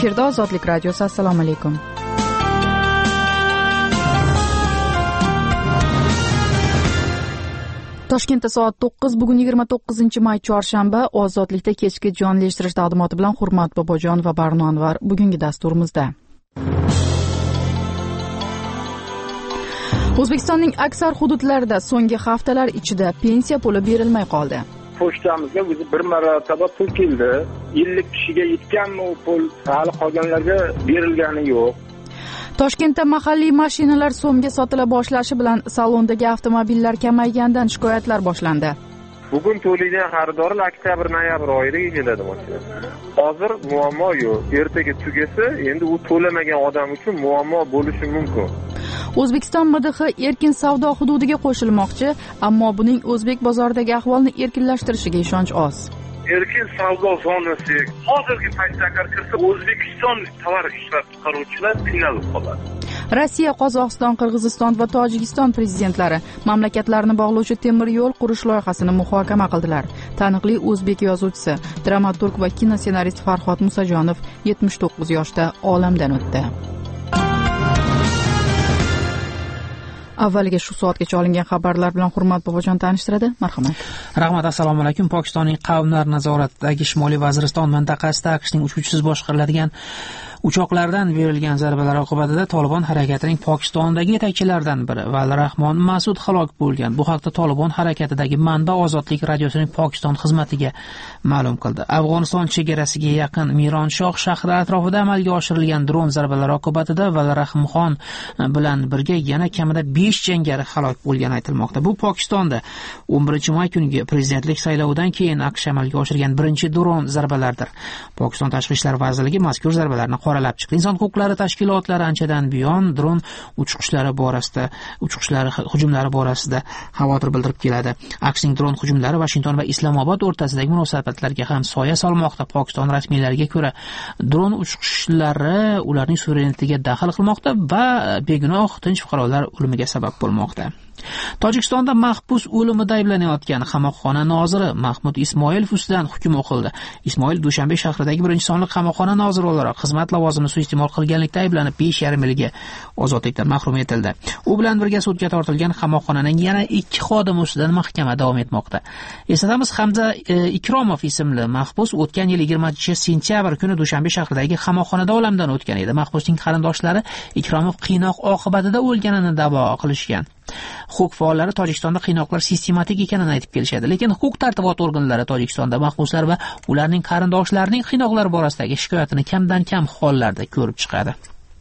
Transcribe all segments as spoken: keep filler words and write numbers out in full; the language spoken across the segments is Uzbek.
Efirda Ozodlik radiosi. Assalomu alaykum. Toshkentda soat to'qqiz, bugun yigirma to'qqizinchi may chorshanba. Ozodlikda kechki jonli eshittirish taqdimoti bilan Hurmat Bobojon va Barno Anvar bugungi dasturimizda. O'zbekistonning aksar hududlarida so'nggi haftalar ichida pensiya puli berilmay qoldi. Pochtamizga o'zi bir marotaba pul keldi. ellik kishiga yetganmi u pul, hali qolganlarga berilgani yo'q. Toshkentda mahalliy mashinalar so'mga sotila boshlashi bilan salondagi avtomobillar kamaygandan shikoyatlar boshlandi. Bugun to'laydigan xaridorlar oktyabr noyabr oyiga keladi mashina. Hozir muammo yo'q. Ertaga tugasa, endi u to'lamagan odam uchun muammo bo'lishi mumkin. O'zbekiston M D H erkin savdo hududiga qo'shilmoqchi, ammo buning o'zbek bozoridagi ahvolni erkinlashtirishiga ishonch oz. Erkin savdo zonasi hozirgi paytda agar kirsa, O'zbekiston tovar ishlab chiqaruvchilar qiynalib qoladi. Rossiya, Qozog'iston, Qirg'iziston va Tojikiston prezidentlari mamlakatlarni bog'lovchi temir yo'l qurish loyihasini muhokama qildilar. Taniqli o'zbek yozuvchisi, dramaturg va kinossenarist Farhod Musajonov yetmish to'qqiz yoshda olamdan o'tdi. Avvaliga shu soatgacha olingan xabarlar bilan Hurmat Bobojon tanishtiradi. Marhamat. Rahmat, assalomu alaykum. Pokistonning Qavmlar nazoratidagi Shimoliy Vaziriston mintaqasida AQShning uchuvchisiz boshqariladigan uchoqlardan berilgan zarbalar oqibatida Tolibon harakatining Pokistondagi yetakchilaridan biri Val Rahmon Masud halok bo'lgan. Bu haqda Tolibon harakatidagi manba Ozodlik radiosining Pokiston xizmatiga ma'lum qildi. Afg'oniston chegarasiga yaqin Mironshah shahri atrofida amalga oshirilgan dron zarbalari oqibatida Val Rahmon bilan birga yana kamida besh jangari halok bo'lgani aytilmoqda. Bu Pokistonda o'n birinchi may kungi prezidentlik saylovidan keyin AQSh amalga oshirgan birinchi dron zarbalaridir. Pokiston Tashqi ishlar vazirligi mazkur zarbalarni qoralab chiqdi. Inson huquqlari tashkilotlari anchadan buyon dron uchiqishlari borasida, uchiqishlari hujumlari borasida xavotir bildirib keladi. AQShning dron hujumlari Washington va Islomobod o'rtasidagi munosabatlarga ham soya solmoqda. Pokiston rasmiylariga ko'ra, dron uchiqishlari ularning suverenitetiga daxl qilmoqda va begunoh tinch fuqarolar o'limiga sabab bo'lmoqda. Tojikistonda mahbus o'limida ayblanayotgan qamoqxona noziri Mahmud Ismoilov ustidan hukm o'qildi. Ismoilov Dushanbe shahridagi birinchi sonli qamoqxona noziri o'laroq xizmat lavozimini suiiste'mol qilganlikda ayblanib besh yarim yilga ozodlikdan mahrum etildi. U bilan birga sudga tortilgan qamoqxonaning yana ikki xodimi ustidan mahkama davom etmoqda. Eslatamiz, Hamza e, Ikromov ismli mahbus o'tgan yil yigirmanchi sentyabr kuni Dushanbe shahridagi qamoqxonada olamdan o'tgan edi. Mahbusning qarindoshlari Ikromov qiynoq oqibatida o'lganini da'vo qilishgan. Huquq faollari Tojikistonda qiynoqlar sistematik ekanini aytib kelishadi, lekin huquq tartibot organlari Tojikistonda mahbuslar va ularning qarindoshlarining qiynoqlar borasidagi shikoyatini kamdan kam hollarda ko'rib chiqadi.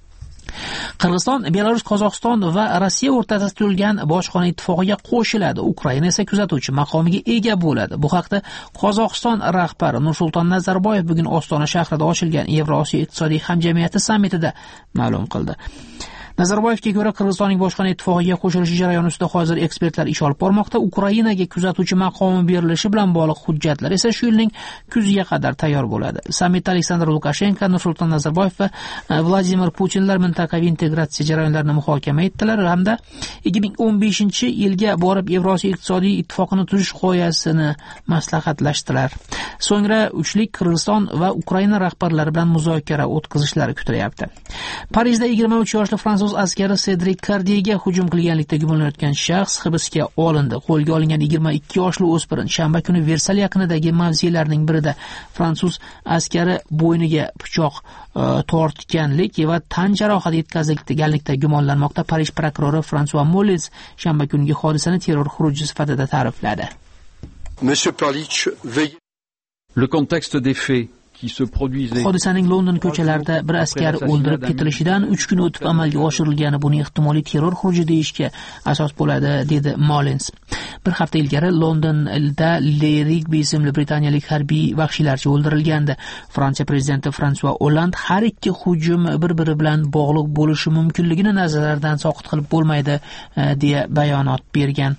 Qirg'iziston, Belarus, Qozog'iston va Rossiya o'rtasida tuzilgan bojxona ittifoqiga qo'shiladi. Ukraina esa kuzatuvchi maqomiga ega bo'ladi. Bu haqda Qozog'iston rahbari Nursulton Nazarboyev bugun Ostona shahrida ochilgan Yevrosiyo iqtisodiy hamjamiyati sammitida ma'lum qildi. Nazarboyevga ko'ra, Qirg'izistonning bojxona ittifoqiga qo'shilishi jarayoni ustida hozir ekspertlar ish olib bormoqda. Ukrainaga kuzatuvchi maqomi berilishi bilan bog'liq hujjatlar esa shu yilning kuziga qadar tayyor bo'ladi. Sammitda Aleksandr Lukashenko, Nursulton Nazarboyev va Vladimir Putinlar mintaqaviy integratsiya jarayonlarini muhokama etdilar hamda ikki ming o'n beshinchi yilga borib Yevrosiyo iqtisodiy ittifoqini tuzish g'oyasini maslahatlashdilar. So'ngra uchlik Qirg'iziston va Ukraina rahbarlari bilan muzokara o'tkazishlari kutilyapti. Parijda yigirma uch yoshli fransuz askari Cedric Cardierga hujum qilganlikda gumonlanayotgan shaxs hibsga olindi. Qo'lga olingan yigirma ikki yoshli o'spirin shanba kuni Versal yaqinidagi mavzelarning birida fransuz askari bo'yniga pichoq e, tortganlik va tan jarohati yetkazganlikda gumonlanmoqda. Parij prokurori François Molins shanba kungi hodisani terror xuruji sifatida ta'rifladi. Monsieur Parlich, veuillez le contexte des faits Hodisaning London ko'chalarida bir askar o'ldirib ketilishidan uch kun o'tib amalga oshirilgani buning ehtimoliy terror xuruji deyishga asos bo'ladi, dedi Molins. Bir hafta ilgari Londonda Le Rigby ismli britaniyalik harbiy vahshiylarcha o'ldirilgandi. Fransiya prezidenti François Hollande har ikki hujum bir-biri bilan bog'liq bo'lishi mumkinligini nazardan soqit qilib bo'lmaydi deya bayonot bergan.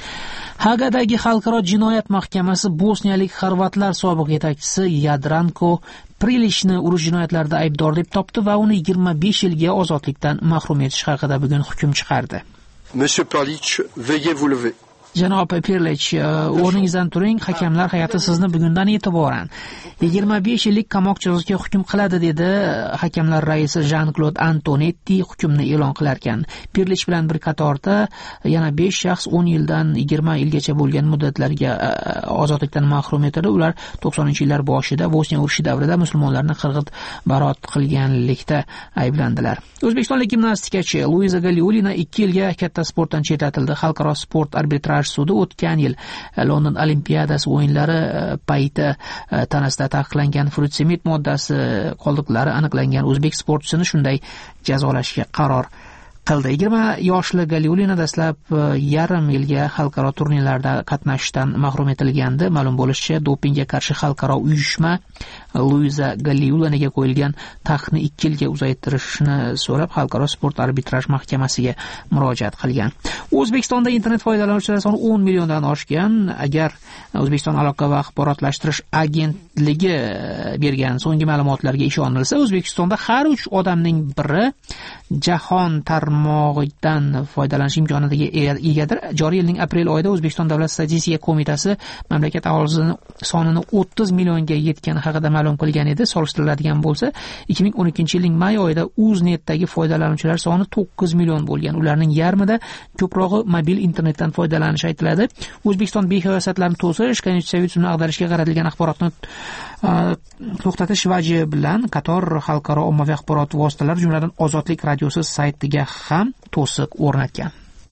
Hagadagi xalqaro jinoyat mahkamasi bosniyalik xorvatlar sobiq yetakchisi Jadranko Prilishni urush jinoyatlarida aybdor deb topdi va uni yigirma besh yilga ozodlikdan mahrum etish haqida bugun hukm chiqardi. Monsieur Parlich, veuillez vous lever. Janob Perlich, o'rningizdan turing, hakamlar hay'ati sizni bugundan e'tiboran yigirma besh yillik qamoq jazosiga hukm qiladi, dedi hakamlar raisi Jean-Claude Antonetti hukmni e'lon qilar ekan. Perlich bilan bir qatorda yana besh shaxs o'n yildan yigirma yilgacha bo'lgan muddatlarga ozodlikdan mahrum etildi. Ular to'qsoninchi yillar boshida Bosniya urushi davrida musulmonlarni qirg'in barot qilganlikda ayblandilar. O'zbekistonlik gimnastikachi Luiza Galiulina ikki yilga katta sportdan chetlatildi. Xalqaro sport arbitraj sudi o'tgan yil London Olimpiadasi o'yinlari payti tanasida taqiqlangan frutsimid moddasi qoldiqlari aniqlangan o'zbek sportchisini shunday jazolashga qaror qildi. yigirma yoshli Galiulina dastlab yarim yilga xalqaro turnirlarda qatnashishdan mahrum etilgandi. Ma'lum bo'lishicha, dopingga qarshi xalqaro uyushma Luiza Galiulinaga qo'yilgan taqiqni ikki yilga uzaytirishni so'rab xalqaro sport arbitraj mahkamasiga murojaat qilgan. O'zbekistonda internet foydalanuvchilari soni o'n milliondan oshgan. Agar O'zbekiston aloqa va axborotlashtirish agentligi bergan so'nggi ma'lumotlarga ishonilsa, O'zbekistonda har uch odamning biri jahon tarmog'idan foydalanish imkoniyatiga egadir. Joriy yilning aprel oyida O'zbekiston Davlat statistika qo'mitasi mamlakat aholisi sonini o'ttiz millionga yetgani haqida ma'lum qilgan edi. Solishtiriladigan bo'lsa, ikki ming o'n ikkinchi yilning may oyida Uznetdagi foydalanuvchilar soni to'qqiz million bo'lgan. Ularning yarmida ko'prog'i mobil internetdan foydalanishi aytiladi. O'zbekiston behayosatlarni to'sish, konstitutsiyaviy tuzumni ag'darishga qaratilgan axborotni to'xtatish vaji bilan qator xalqaro ommaviy axborot vositalari, jumladan Ozodlik radiosi saytiga ham to'siq o'rnatgan.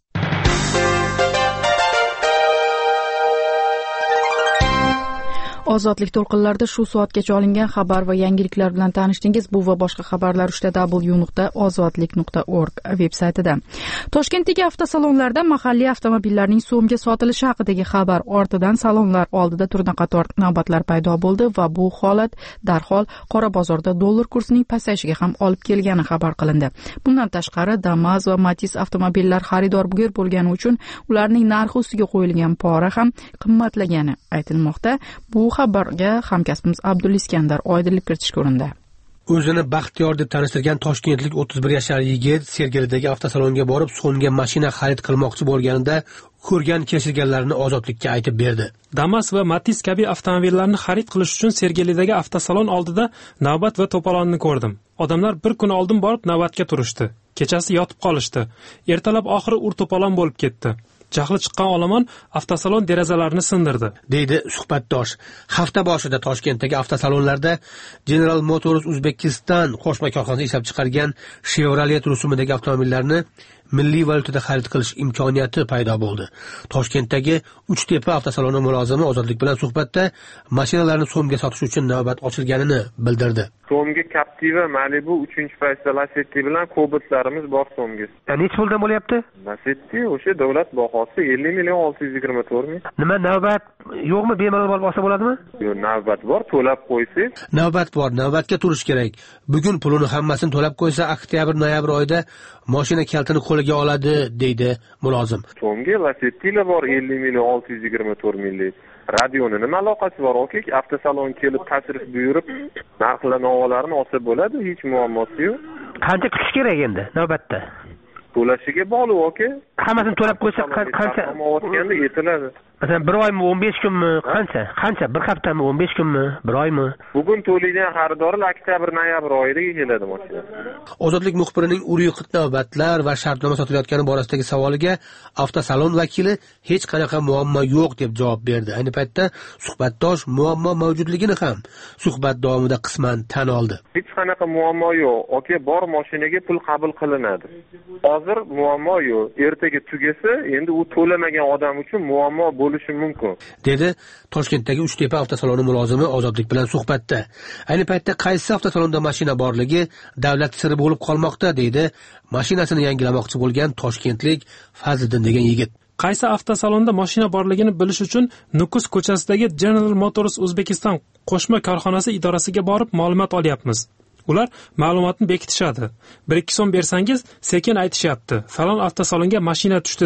Ozodlik to'lqinlarida shu soatgacha olingan xabar va yangiliklar bilan tanishdingiz. Bu va boshqa xabarlar uchta w nuqta ozodlik nuqta org veb-saytida. Toshkentdagi avtosalonlarda mahalliy avtomobillarning so'mga sotilishi haqidagi xabar ortidan salonlar oldida turnaqator navbatlar paydo bo'ldi va bu holat darhol qora bozorda dollar kursining pasayishiga ham olib kelgani xabar qilindi. Bundan tashqari, Damas va Matiz avtomobillar xaridorgir bo'lgani uchun ularning narxi ustiga qo'yilgan pora ham qimmatlagani aytilmoqda. Bu xabarga hamkasbimiz Abduliskandar oydinlik kiritish ko'rindi. O'zini baxtiyor deb tanishtirgan toshkentlik o'ttiz bir yoshli yigit Sergelidagi avtosalonga borib so'mga mashina xarid qilmoqchi bo'lganida ko'rgan kechirganlarini Ozodlikka aytib berdi. Damas va Matiz kabi avtomobillarni xarid qilish uchun Sergelidagi avtosalon oldida navbat va to'polonni ko'rdim. Odamlar bir kun oldin borib navbatga turishdi. Kechasi yotib qolishdi. Ertalab oxiri ur-to'polon bo'lib ketdi. Jahli chiqqan olomon avtosalon derazalarini sindirdi, deydi suhbatdosh. Hafta boshida Toshkentdagi avtosalonlarda General Motors Uzbekistan qo'shma korxonasi ishlab chiqargan Chevrolet rusumidagi avtomobillarni milliy valyutada xarid qilish imkoniyati paydo bo'ldi. Toshkentdagi Uchtepa avtosaloni mulozimi Ozodlik bilan suhbatda mashinalarni so'mga sotish uchun navbat ochilganini bildirdi. So'mga Captiva, Malibu, uchinchi paytda Lacetti bilan Cobaltlarimiz bor so'mga. Necha puldan bo'lyapti? Lacetti o'sha davlat bahosi ellik million olti yuz yigirma to'rt ming. Nima, navbat yo'qmi? Bemalol olib olsa bo'ladimi? Yo'q, navbat bor, to'lab qo'ysiz. Navbat bor, navbatga turish kerak. Bugun pulini hammasini to'lab qo'ysa, oktyabr noyabr oyida mashina kaltini qo'liga oladi, deydi mulozim. So'mga Lacetti'lar bor ellik million olti yuz yigirma to'rt minglik. Radioni nima aloqasi bor? Oke, avtosalon kelib tashrif buyurib, narx-navolarni olsa bo'ladi, hech muammosi yo'q. Qancha kutish kerak endi navbatda? To'lashiga bog'liq, oke. Hammasini to'lab qo'ysa qancha? Olganda yetiladi. Masalan, bir oymi, o'n besh kunmi? Qancha? Qancha? Bir haftami, o'n besh kunmi? Bir oymi? Bugun to'laydigan xaridorlar oktyabr noyabr oyida keladi mashina. Ozodlik muxbirining ur-yiqit navbatlar va shartnoma sotilayotgani borasidagi savoliga avtosalon vakili hech qanaqa muammo yo'q deb javob berdi. Ayni paytda suhbatdosh muammo mavjudligini ham suhbat davomida qisman tan oldi. Hech qanaqa muammo yo'q. Oke, bor mashinaga pul qabul qilinadi. Hozir muammo yo'q. Ertaga tugasa, endi u to'lamagan odam uchun muammo bo'lishi mumkin, dedi Toshkentdagi Uchtepa avtosaloni mulozimi Ozodlik bilan suhbatda. Ayni paytda qaysi avtosalonda mashina borligi davlat siri bo'lib qolmoqda, deydi mashinasini yangilamoqchi bo'lgan toshkentlik Fazliddin degan yigit. Qaysi avtosalonda mashina borligini bilish uchun Nukus ko'chasidagi General Motors Uzbekistan qo'shma korxonasi idorasiga borib ma'lumot olyapmiz. Ular ma'lumotni bekitishadi. bir ikki so'm bersangiz, sekin aytishyapti. Falon avtosalonga mashina tushdi deb.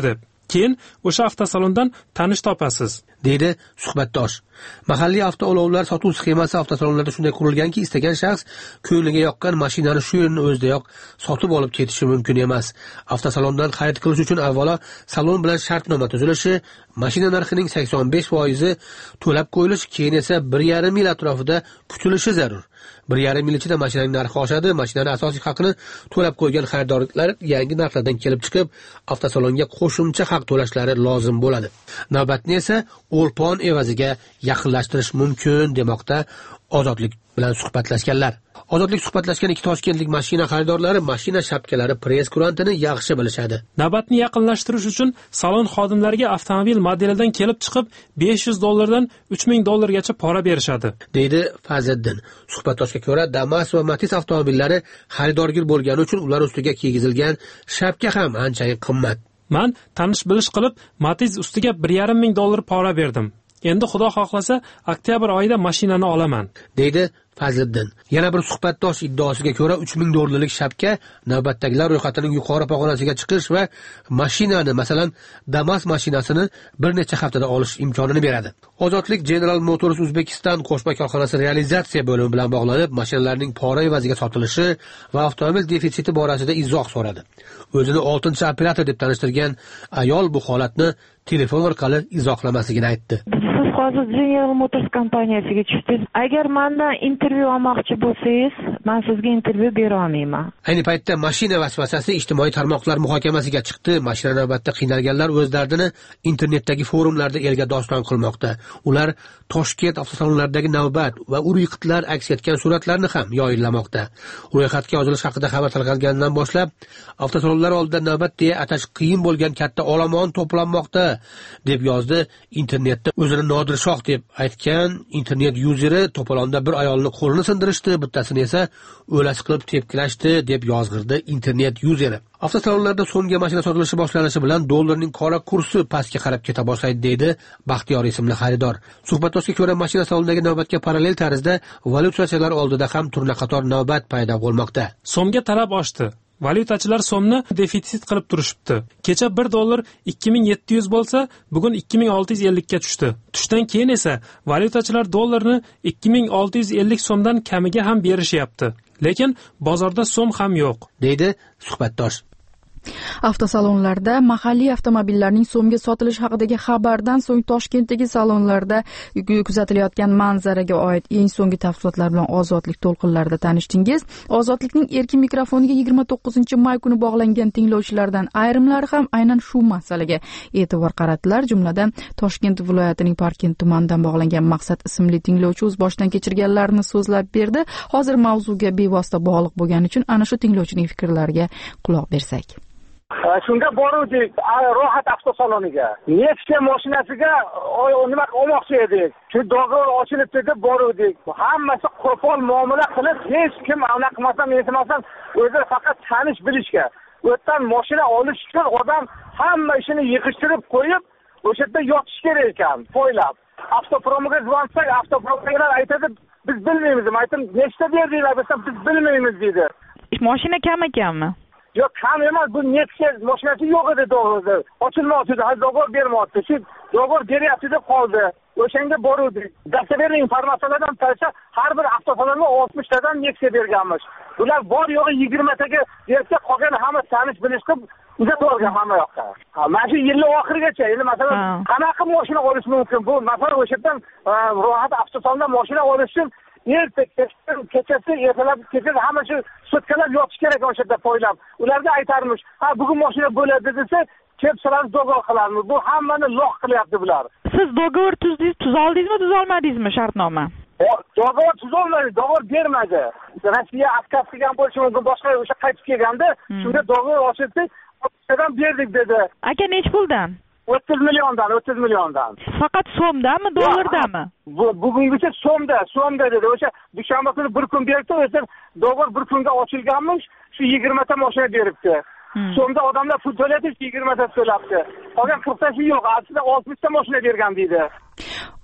keyin o'sha avtosalondan tanish topasiz, deydi suhbatdosh. Mahalliy avtoulovlar sotuv sxemasi avtosalonlarda shunday qurilganki, istagan shaxs ko'ngliga yoqqan mashinani shu yerning o'zidayoq sotib olib ketishi mumkin emas. Avtosalondan xarid qilish uchun avvalo salon bilan shartnoma tuzilishi, mashina narxining sakson besh foizi to'lab qo'yilishi, keyin esa bir yarim yil atrofida kutilishi zarur. bir yarim yil ichida mashinaning narxi oshadi. Mashinaning asosiy haqini to'lab qo'ygan xaridorlar yangi narxlardan kelib chiqib, avtosalonga qo'shimcha haq to'lashlari lozim bo'ladi. Navbatni esa o'lpon evaziga yaqinlashtirish mumkin, demoqda Ozodlik bilan suhbatlashganlar. Ozodlik suhbatlashgan ikki toshkentlik mashina xaridorlari mashina shapkalari press kurantini yaxshi bilishadi. Navbatni yaqinlashtirish uchun salon xodimlariga avtomobil modelidan kelib chiqib besh yuz dollardan uch ming dollargacha pora berishadi, deydi Fazliddin. Suhbatdoshga ko'ra, Damas va Matiz avtomobillari xaridorgir bo'lgani uchun ular ustiga kiygizilgan shapka ham anchayin qimmat. Men tanish bilish qilib Matiz ustiga bir yarim ming dollar pora berdim. Endi xudo xohlasa oktyabr oyida mashinani olaman, deydi Fazliddin. Yana bir suhbatdosh iddaosiga ko'ra uch ming dollarlik shapka navbatdagilar ro'yxatining yuqori pog'onasiga chiqish va mashinani, masalan, Damas mashinasini bir necha haftada olish imkonini beradi. Ozodlik General Motors Uzbekistan qo'shma korxonasi realizatsiya bo'limi bilan bog'lanib, mashinalarning pora evaziga sotilishi va avtomobil defitsiti borasida izoh so'radi. O'zini oltinchi operator deb tanishtirgan ayol bu holatni telefon orqali izohlamasligini aytdi. Siz hozir General Motors kompaniyasiga tushdingiz. Agar mendan intervyu olmoqchi bo'lsangiz, men sizga intervyu bera olmayman. Ayni paytda mashina vasvasasi ijtimoiy tarmoqlar muhokamasiga chiqdi. Mashina navbatda qiynalganlar o'z dardini internetdagi forumlarda elga doston qilmoqda. Ular Toshkent avtosalonlaridagi navbat va ur-yiqitlar aks etgan suratlarni ham yoyillamoqda. Ro'yxatga yozilish haqida xabar tarqalgandan boshlab, avtosalonlar oldida navbat deya atash qiyin bo'lgan katta olomon to'planmoqda, deb yozdi internetda o'zini Nodir Shoh deb aytgan internet yuzeri. To'polonda bir ayolni qo'lini sindirishdi, bittasini esa o'lasi qilib tepkilashdi, deb yozg'irdi internet yuzeri. Avtosalonlarda so'mga mashina sotilishi boshlanishi bilan dollarning qora kursi pastga qarab keta boshlaydi, deydi Baxtiyor ismli xaridor. Suhbatdoshga ko'ra, mashina salonidagi navbatga parallel tarzda valyutachilar oldida ham turna qator navbat paydo bo'lmoqda. So'mga talab oshdi. Valyutachilar so'mni defitsit qilib turishibdi. Kecha bir dollar ikki ming yetti yuz bo'lsa, bugun ikki ming olti yuz ellik ga tushdi. Tushdan keyin esa valyutachilar dollarni ikki ming olti yuz ellik so'mdan kamiga ham berishyapti. Lekin bozorda so'm ham yo'q, deydi suhbatdosh. Avtosalonlarda mahalliy avtomobillarning so'mga sotilishi haqidagi xabardan so'ng Toshkentdagi salonlarda kuzatilayotgan manzaraga oid eng so'nggi tafsilotlar bilan Ozodlik to'lqinlarida tanishdingiz. Ozodlikning erkin mikrofoniga yigirma to'qqizinchi may kuni bog'langan tinglovchilardan ayrimlari ham aynan shu masalaga e'tibor qaratdilar. Jumladan Toshkent viloyatining Parkent tumanidan bog'langan Maqsad ismli tinglovchi o'z boshidan kechirganlarini so'zlab berdi. Hozir mavzuga bevosita bog'liq bo'lgani uchun ana shu tinglovchining fikrlariga quloq bersak. Shunga boruvdik ro'yxat avtosaloniga. Nexia mashinasiga nima olmoqchi edik. Shu do'g'ri ochilibdi deb boruvdik. Hammasi qo'pol muomala qilib, hech kim anaqa qilmasam, yetmasam, o'zi faqat tanish bilishga. O'tdan mashina olish uchun odam hamma ishini yig'ishtirib qo'yib, o'sha yerda yotish kerak ekan, poylab. Avtopromga zvonsak, avtopromlar aytadi, biz bilmaymiz. Aytim, nechta berdinglar desam, biz bilmaymiz deydi. Mashina kam ekanmi? Yo'q, kam emas, bu Nexia mashinasi yo'q edi to'g'risi. Ochilmoqchi edi, hozir do'g'ri bermoqchi. Shu do'g'ri beryapti deb qoldi. O'shanga boruvdik. Dastaverli informatsiyalardan qarasa, har bir avtosalonga oltmish tadan Nexia berganmiz. Ular bor yo'g'i yigirma taga bersa, qolgan hamma tanish bilish qilib uzatib olgan hamma yoqqa. Mana shu yilning oxirigacha, endi masalan, qanaqa mashina olish mumkin? Bu masalan o'sha yerdan ro'yxat avtosalondan mashina olish uchun erta kechasi ertalab kechasi hamma shu sutkalar yotish kerak o'sha yerda poylab. Ularga aytarmish, ha bugun mashina bo'ladi desa, kelib sizlarni do'g'ri qilarmiz. Bu hammani loq qilyapti bular. Siz do'g'ri tuzdingiz, tuzoldingizmi, tuzolmadingizmi shartnoma? Do'g'ri tuzolmadi, do'g'ri bermadi. Rossiya askar qilgan bo'lishi mumkin, boshqa o'sha qaytib kelganda, shunda do'g'ri ochildik, o'tdan berdik dedi. Aka nech puldan? o'ttiz milliondan, o'ttiz milliondan. Faqat so'mdami, dollardami? Bu bugungacha so'mda, so'mda dedi. O'sha dushanba kuni bir kun berdi, o'sha do'g'ri bir kunga ochilganmish, shu yigirma ta mashina beribdi. So'mda odamlar pul to'ladi, yigirma ta to'labdi. Qolgan qirq tasi yo'q, aslida oltmish ta mashina bergan deydi.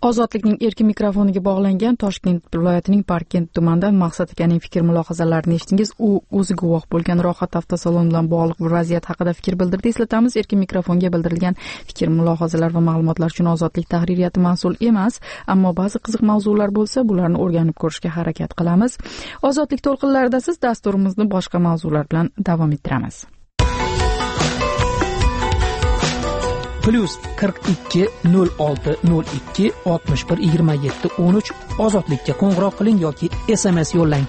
Ozodlikning erkin mikrofoniga bog'langan Toshkent viloyatining Parkent tumanidan Maqsad akaning fikr mulohazalarini eshitdingiz. U o'zi guvoh bo'lgan Rohat avtosalon bilan bog'liq vaziyat haqida fikr bildirdi. Eslatamiz, erkin mikrofonga bildirilgan fikr mulohazalar va ma'lumotlar uchun Ozodlik tahririyati mas'ul emas, ammo ba'zi qiziq mavzular bo'lsa, bularni o'rganib ko'rishga harakat qilamiz. Ozodlik to'lqinlarida siz dasturimizni boshqa mavzular bilan davom ettiramiz. Plus qirq ikki nol olti nol ikki oltmish bir yigirma yetti o'n uch Ozodlikka qo'ng'iroq qiling yoki S M S yo'llang.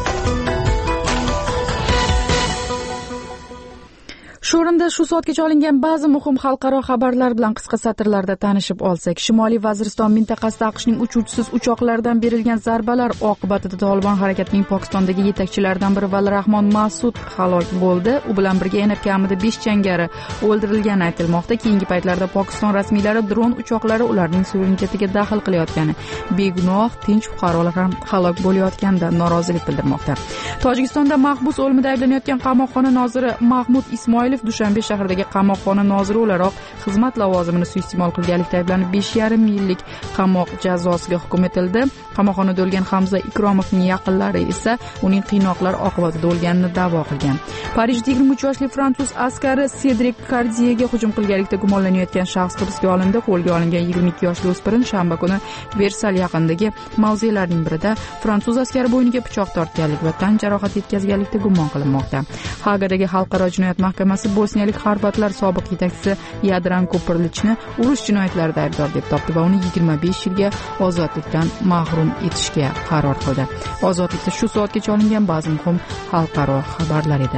Shu o'rinda shu soatgacha olingan ba'zi muhim xalqaro xabarlar bilan qisqa satrlarda tanishib olsak. Shimoliy Vaziriston mintaqasida AQShning uchuvchisiz uchoqlardan berilgan zarbalar oqibatida Tolibon harakatining Pokistondagi yetakchilaridan biri Valrahmon Mas'ud halok bo'ldi. U bilan birga yana kamida besh jangari o'ldirilgani aytilmoqda. Keyingi paytlarda Pokiston rasmiylari dron uchoqlari ularning suverenitetiga daxl qilayotgani, begunoh tinch fuqarolar ham halok bo'layotganidan norozilik bildirmoqda. Tojikistonda mahbus o'limida ayblanayotgan qamoqxona noziri Mahmud Ismoilov Dushanbe shahridagi qamoqxona noziri o'laroq xizmat lavozimini suiiste'mol qilganlikda ayblanib besh yarim yillik qamoq jazosiga hukm etildi. Qamoqxonada o'lgan Hamza Ikromovning yaqinlari esa uning qiynoqlar oqibatida o'lganini da'vo qilgan. Parijda yigirma uch yoshli fransuz askari Cedric Cardierga hujum qilganlikda gumonlanayotgan shaxs hibsga olindi. Qo'lga olingan yigirma ikki yoshli o'spirin shanba kuni Versal yaqinidagi mavzelarning birida fransuz askari bo'yniga pichoq tortganlik va tan jarohati yetkazganlikda gumon qilinmoqda. Hagadagi xalqaro jinoyat mahkamasi bosniyalik harbatlar sobiq yetakchisi Yadran Ko'pirlichni urush jinoyatlarida aybdor deb topdi va uni yigirma besh yilga ozodlikdan mahrum etishga qaror qildi. Ozodlikda shu soatgacha olingan ba'zi muhim xalqaro xabarlar edi.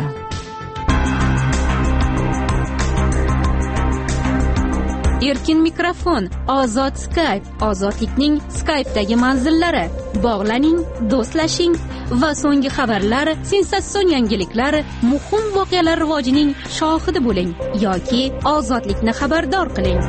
Erkin mikrofon, ozod Skype, ozodlikning Skype'dagi manzillari. Bog'laning, do'stlashing va so'nggi xabarlar, sensatsion yangiliklar, muhim voqealar rivojining shohidi bo'ling yoki ozodlikni xabardor qiling.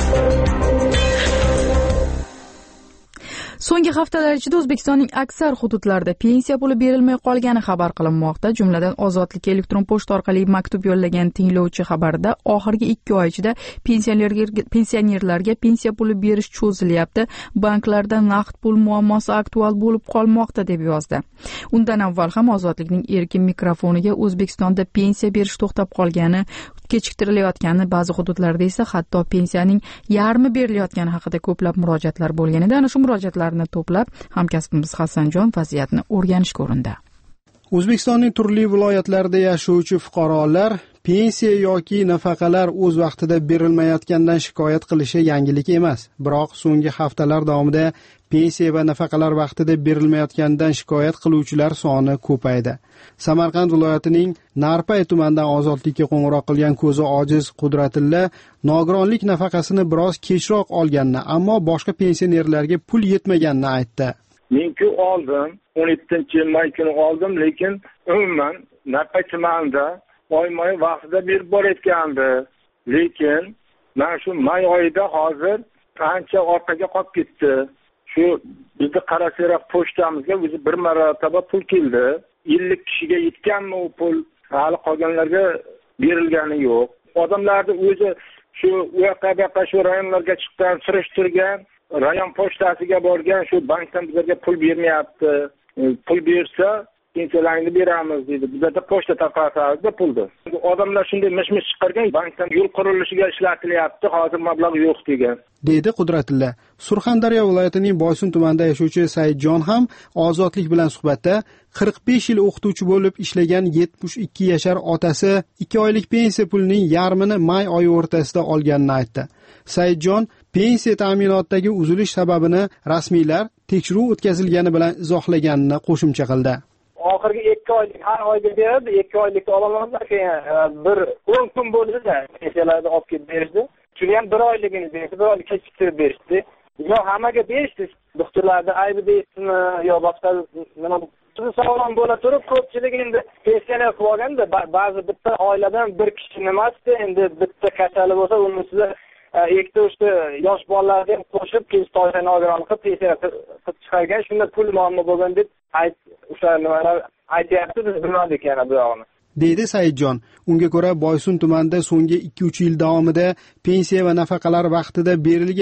So'nggi haftalar ichida O'zbekistonning aksar hududlarida pensiya puli berilmay qolgani xabar qilinmoqda. Jumladan, Ozodlikka elektron pochta orqali maktub yo'llagan tinglovchi xabarda oxirgi ikki oy ichida pensionerlarga pensionerlarga pensiya puli berish cho'zilyapti. Banklarda naqd pul muammosi aktual bo'lib qolmoqda deb yozdi. Undan avval ham Ozodlikning erkin mikrofoniga O'zbekistonda pensiya berish to'xtab qolgani, kechiktirilayotgani, ba'zi hududlarda esa hatto pensiyaning yarmi berilayotgani haqida ko'plab murojaatlar bo'lgan edi. Ana shu murojaatlarni to'plab hamkasbimiz Hasanjon vaziyatni o'rganishga urindi. O'zbekistonning turli viloyatlarida yashovchi fuqarolar pensiya yoki nafaqalar o'z vaqtida berilmayotgandan shikoyat qilishi yangilik emas. Biroq so'nggi haftalar davomida pensiya va nafaqalar vaqtida berilmayotganidan shikoyat qiluvchilar soni ko'paydi. Samarqand viloyatining Narpay tumanidan Ozodlikka qo'ng'iroq qilgan ko'zi ojiz Qudratilla nogironlik nafaqasini biroz kechroq olganini, ammo boshqa pensionerlarga pul yetmaganini aytdi. Men-ku oldim, o'n yettinchi may kuni oldim, lekin umuman Narpay tumanida oy-moy vaqtida berib borayotgandi. Lekin men shu may oyida hozir ancha orqaga qolib ketdi. Shu bizni Qarasera pochtamizga o'zi bir marotaba pul keldi. ellik kishiga yetganmi u pul? Hali qolganlarga berilgani yo'q. Odamlarni o'zi shu u yoqqa bu yoqqa shu rayonlarga chiqqan, surishtirgan, rayon pochtasiga borgan, shu bankdan bizlarga pul bermayapti. Pul bersa pensiyalarni beramiz dedi. Bizda pochta taqozosi puldi. Odamlar shunday mish-mish chiqargan, bankdan yo'l qurilishiga ishlatilyapti, hozir mablag' yo'q degan. Dedi Qudratilla. Surxondaryo viloyatining Boysun tumanida yashovchi Saidjon ham Ozodlik bilan suhbatda qirq besh yil o'qituvchi bo'lib ishlagan yetmish ikki yashar otasi ikki oylik pensiya pulining yarmini may oyi o'rtasida olganini aytdi. Saidjon pensiya ta'minotidagi uzilish sababini rasmiylar tekshiruv o'tkazilgani bilan izohlaganini qo'shimcha qildi. Oxirgi ikki oylik har oyga berdi, ikki oylikda ololmazlar, keyin bir o'n kun bo'ldi-da pensiyalarni olib kelib berdi. Shuni ham bir oyligini berdi, bir oylik kechiktirib berishdi. Yo hammaga berishdi. Doktorlarda aybi deysizmi yo boshqa nima sog'lom bo'la turib, ko'pchilik endi pensioner qilib olganda, ba'zi bitta oiladan bir kishi nimasida endi bitta kasali bo'lsa, uni ustida ikkita uchta yosh bolalarni ham qo'shib keyin to'ydan nogironlik qilib pensiya qilib chiqargan, shunda pul muammo bo'lgan deb ayt o'sha nimalar aytyapti, biz bilmadik yana bu yog'ini. Deydi Saidjon. Unga ko'ra Boysun tumanida so'nggi ikki uch yil davomida pensiya va nafaqalar vaqtida berilgan,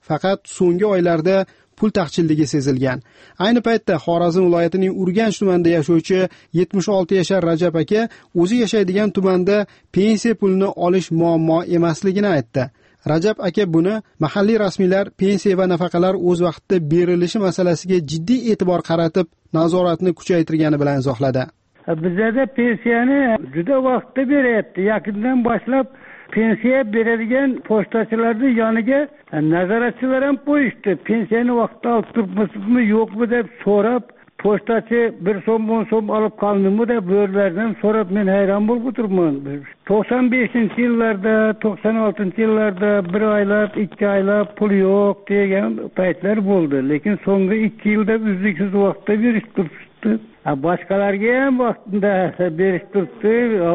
faqat so'nggi oylarda pul taqchilligi sezilgan. Ayni paytda Xorazm viloyatining Urganch tumanida yashovchi yetmish olti yashar Rajab aka o'zi yashaydigan tumanda pensiya pulini olish muammo emasligini aytdi. Rajab aka buni mahalliy rasmiylar pensiya va nafaqalar o'z vaqtida berilishi masalasiga jiddiy e'tibor qaratib, nazoratni kuchaytirgani bilan izohladi. Bizda pensiyani juda vaqtda beryapti. Yaqindan boshlab pensiya beradigan pochtachilarning yoniga nazoratchilar ham qo'yishdi. Pensiyani vaqtida olib turibmizmi, yo'qmi deb so'rab, pochtachi bir so'm o'n so'm olib qoldimi deb bo'rlardan so'rab men hayron bo'lib o'tiribman. to'qson beshinchi yillarda, to'qson oltinchi yillarda bir oylab, ikki oylab pul yo'q degan paytlar bo'ldi. Lekin so'nggi ikki yilda uzluksiz vaqtda berish turibdi. Boshqalarga ham vaqtida berish turibdi.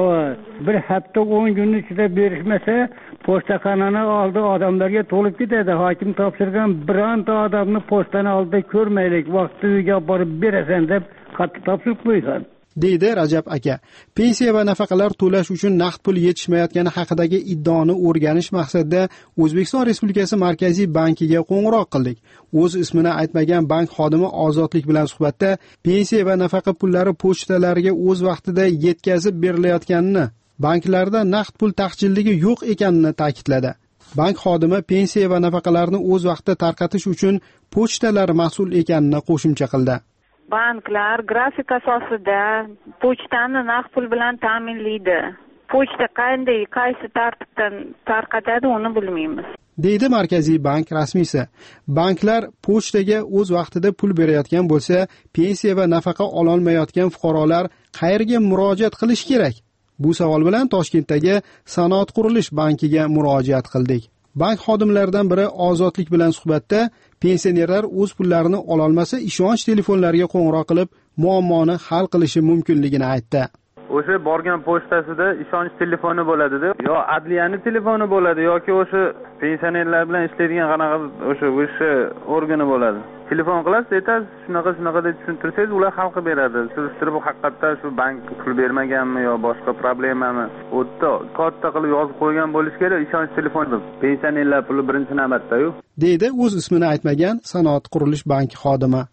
Bir hafta o'n kun ichida berishmasa, pochtaxonani oldi odamlarga to'lib ketadi. Hokim topshirgan bironta odamni pochtani oldida ko'rmaylik, vaqtida uyga borib berasan deb xat topshirib qo'ygan. deydi Rajab aka. Pensiya va nafaqalar to'lash uchun naqd pul yetishmayotgani haqidagi iddaoni o'rganish maqsadida O'zbekiston Respublikasi Markaziy bankiga qo'ng'iroq qildik. O'z ismini aytmagan bank xodimi Ozodlik bilan suhbatda pensiya va nafaqa pullari pochtalariga o'z vaqtida yetkazib berilayotganini, banklarda naqd pul taqchilligi yo'q ekanini ta'kidladi. Bank xodimi pensiya va nafaqalarni o'z vaqtida tarqatish uchun pochtalar mas'ul ekanini qo'shimcha qildi. Banklar grafik asosida pochtani naqd pul bilan ta'minlaydi. Pochta qanday, qaysi tartibdan tarqatadi, uni bilmaymiz, deydi Markaziy bank rasmiysi. Banklar pochtaga o'z vaqtida pul berayotgan bo'lsa, pensiya va nafaqa ololmayotgan fuqarolar qayerga murojaat qilish kerak? Bu savol bilan Toshkentdagi Sanoat qurilish bankiga murojaat qildik. Bank xodimlaridan biri Ozodlik bilan suhbatda pensionerlar o'z pullarini ololmasa ishonch telefonlariga qo'ng'iroq qilib muammoni hal qilishi mumkinligini aytdi. O'sha borgan pochtasida ishonch telefoni bo'ladi-da, yo adliyani telefoni bo'ladi yoki o'sha pensionerlar bilan ishlaydigan qanaqa o'sha o'sha organi bo'ladi. Telefon qilasiz, aytasiz, shunaqa shunaqa deb tushuntirsangiz, ular hal qilib beradi. Surishtirib haqiqatdan shu bank pul bermaganmi yo boshqa problemami, o'tda katta qilib yozib qo'ygan bo'lish kerak, ishonch telefoni. Pensionerlar puli birinchi navbatda-yu, deydi o'z ismini aytmagan Sanoat qurilish banki xodimi.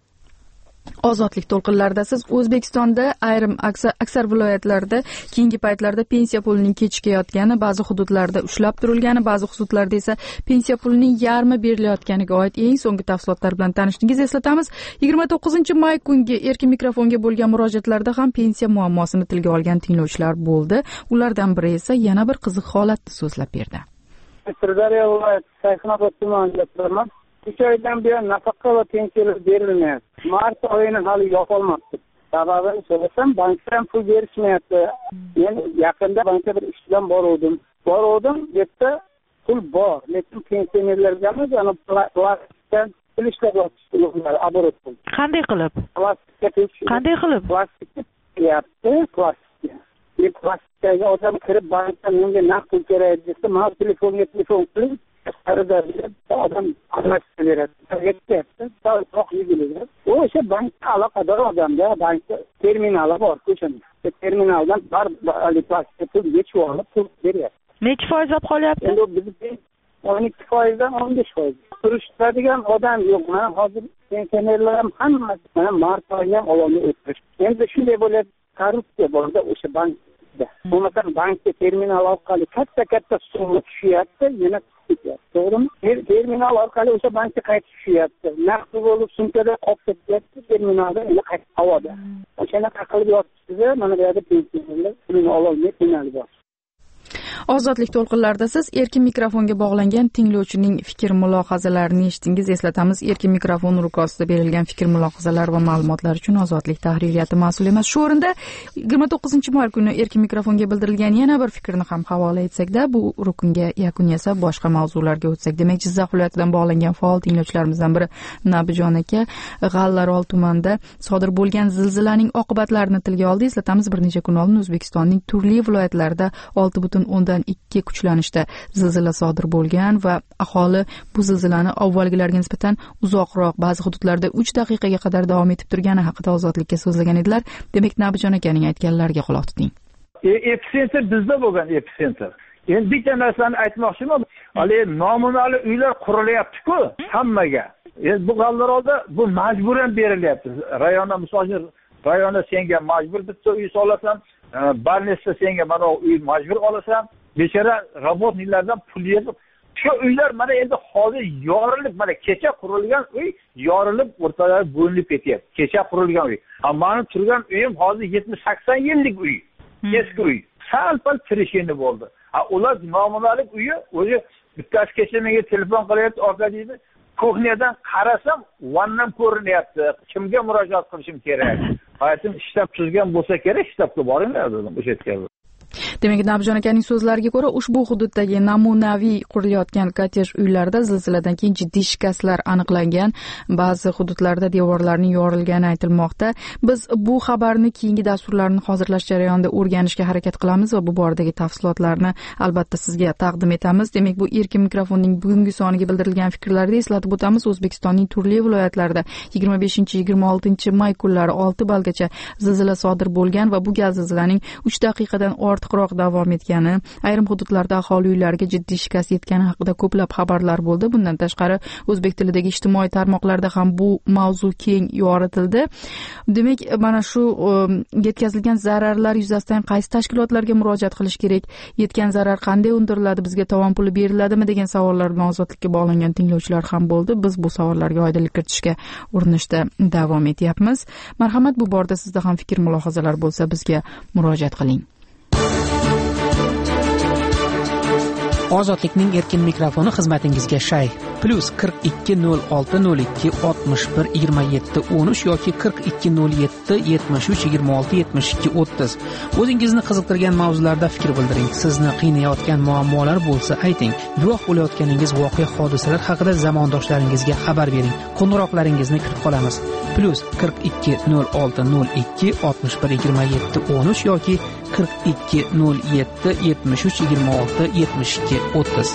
Ozodlik to'lqinlarida siz O'zbekistonda ayrim aksar, aksar viloyatlarda keyingi paytlarda pensiya pulining kechikayotgani, ba'zi hududlarda ushlab turilgani, ba'zi hududlarda esa pensiya pulining yarmi berilayotganiga oid eng so'nggi tafsilotlar bilan tanishdingiz. Eslatamiz, yigirma to'qqizinchi may kungi erkin mikrofonga bo'lgan murojaatlarda ham pensiya muammosini tilga olgan tinglovchilar bo'ldi. Ulardan biri esa yana bir qiziq holatni so'zlab berdi. Sirdaryo viloyati Sayxunobod tumanida turaman. uch oydan buyon nafaqa va pensiyalar berilmayapti. Mart oyini hali yopolmabdi. Sababini so'rasam, bankdan pul berishmayapti. Men yaqinda bankka bir ish bilan borgandim. Borgandim, yerda pul bor, lekin pensionerlarga emas, ana plastikdan pul ishlayapti, aborot pul. Qanday qilib? Plastikka Qanday qilib? Plastikka deyapti, plastikka. Bir plastikka odam kirib bankdan menga naqd pul kerak desa, men telefonga telefon qilib odam almashtirib beradi. O'sha bankka aloqador odamda bankda terminali bor, ko'chada. Terminaldan bar plastik pul yechib olib pul beryapti. Necha foiz olib qolyapti? Endi biz o'n ikki foizdan o'n besh foiz. Surishtiradigan odam yo'q. Mana hozir pensionerlar ham hammasi mana mart oyidan ololmay o'tdi. Endi shunday bo'ladi, korrupsiya borda o'sha bankda. Bo'lmasa bankda terminal orqali katta-katta summa tushyapti, yana to'g'rimi? Terminal orqali o'sha bankka qaytib tushyapti. Naqd bo'lib sumkada qolib ketyapti, terminalda endi qaytib havoda. O'shanaqa qilib yotibsiz, mana bu yerda pensionerlar pulini ololmay qiynalib bor. Ozodlik to'lqinlarida siz erkin mikrofonga bog'langan tinglovchining fikr mulohazalarini eshitdingiz. Eslatamiz, erkin mikrofon ruhi ostida berilgan fikr mulohazalar va ma'lumotlar uchun Ozodlik tahririyati mas'ul emas. Shu o'rinda yigirma to'qqizinchi may kuni erkin mikrofonga bildirilgan yana bir fikrni ham havola etsakda, bu rukunga yakun yasab boshqa mavzularga o'tsak. Demak, Jizzax viloyatidan bog'langan faol tinglovchilarimizdan biri Nabijon aka G'allarol tumanida sodir bo'lgan zilzilaning oqibatlarini tilga oldi. Eslatamiz, bir necha kun oldin O'zbekistonning turli viloyatlarida olti butun o'ndan ikki kuchlanishda zilzila sodir bo'lgan va aholi bu zilzilani avvalgilarga nisbatan uzoqroq, ba'zi hududlarda uch daqiqaga qadar davom etib turgani haqida Ozodlikka so'zlagan edilar. Demak, Nabijon akaning aytganlariga quloq tuting. Epicenter bizda bo'lgan, epicenter. endi bitta narsani aytmoqchiman, hali nominal uylar qurilyapti-ku hammaga. Endi bu G'allarolda bu majburan berilyapti. Rayonda misol uchun rayonda senga majbur bitta uy solasan, Barnesda senga mana uy majbur olasan, bechara rabotniklardan pul yeb shu uylar mana endi hozir yorilib, mana kecha qurilgan uy yorilib o'rtalar bo'linib ketyapti. Kecha qurilgan uy. Ammo turgan uyim hozir yetmish sakson yillik uy. Eski uy. Sal-pal tirishini bo'ldi. Ha, ular nominalik uyi o'zi bittasi kecha menga telefon qilyapti, orqa deydi, ko'hnadan qarasam, vandan ko'rinyapti. Kimga murojaat qilishim kerak? Hayotim ishlab tuzgan bo'lsa kerak, ishtabga boringlar dedim o'sha yerga. Demak, Nabjon akaning so'zlariga ko'ra, ushbu hududdagi namunaviy qurilayotgan kottej uylarda zilziladan keyin jiddiy shikastlar aniqlangan, ba'zi hududlarda devorlarning yorilgani aytilmoqda. Biz bu xabarni keyingi dasturlarni hozirlash jarayonida o'rganishga harakat qilamiz va bu boradagi tafsilotlarni albatta sizga taqdim etamiz. Demak, bu erkin mikrofonning bugungi soniga bildirilgan fikrlarni eslatib o'tamiz. O'zbekistonning turli viloyatlarida yigirma beshinchi yigirma oltinchi may kunlari olti balgacha zilzila sodir bo'lgan va bu gal zilzilaning uch daqiqadan ortiqroq davom etgani, ayrim hududlarda aholi uylariga jiddiy shikast yetgani haqida ko'plab xabarlar bo'ldi. Bundan tashqari, o'zbek tilidagi ijtimoiy tarmoqlarda ham bu mavzu keng yoritildi. Demak, mana shu yetkazilgan zararlar yuzasidan qaysi tashkilotlarga murojaat qilish kerak, yetgan zarar qanday undiriladi, bizga tovon puli beriladimi degan savollar bilan ozodlikka bog'langan tinglovchilar ham bo'ldi. Biz bu savollarga oydinlik kiritishga urinishda davom etyapmiz. Marhamat, bu borada sizda ham fikr mulohazalar bo'lsa, bizga murojaat qiling. Ozodlikning erkin mikrofoni xizmatingizga shay. Plus qirq ikki nol olti nol ikki oltmish bir yigirma yetti o'n uch yoki qirq ikki nol yetti yetmish uch yigirma olti yetmish ikki o'ttiz. O'zingizni qiziqtirgan mavzularda fikr bildiring. Sizni qiynayotgan muammolar bo'lsa ayting. Guvoh bo'layotganingiz voqea hodisalar haqida zamondoshlaringizga xabar bering. Qo'ng'iroqlaringizni kutib qolamiz. Plus qirq ikki nol olti nol ikki oltmish bir yigirma yetti o'n uch yoki qirq ikki nol yetti yetmish uch yigirma olti yetmish ikki o'ttiz.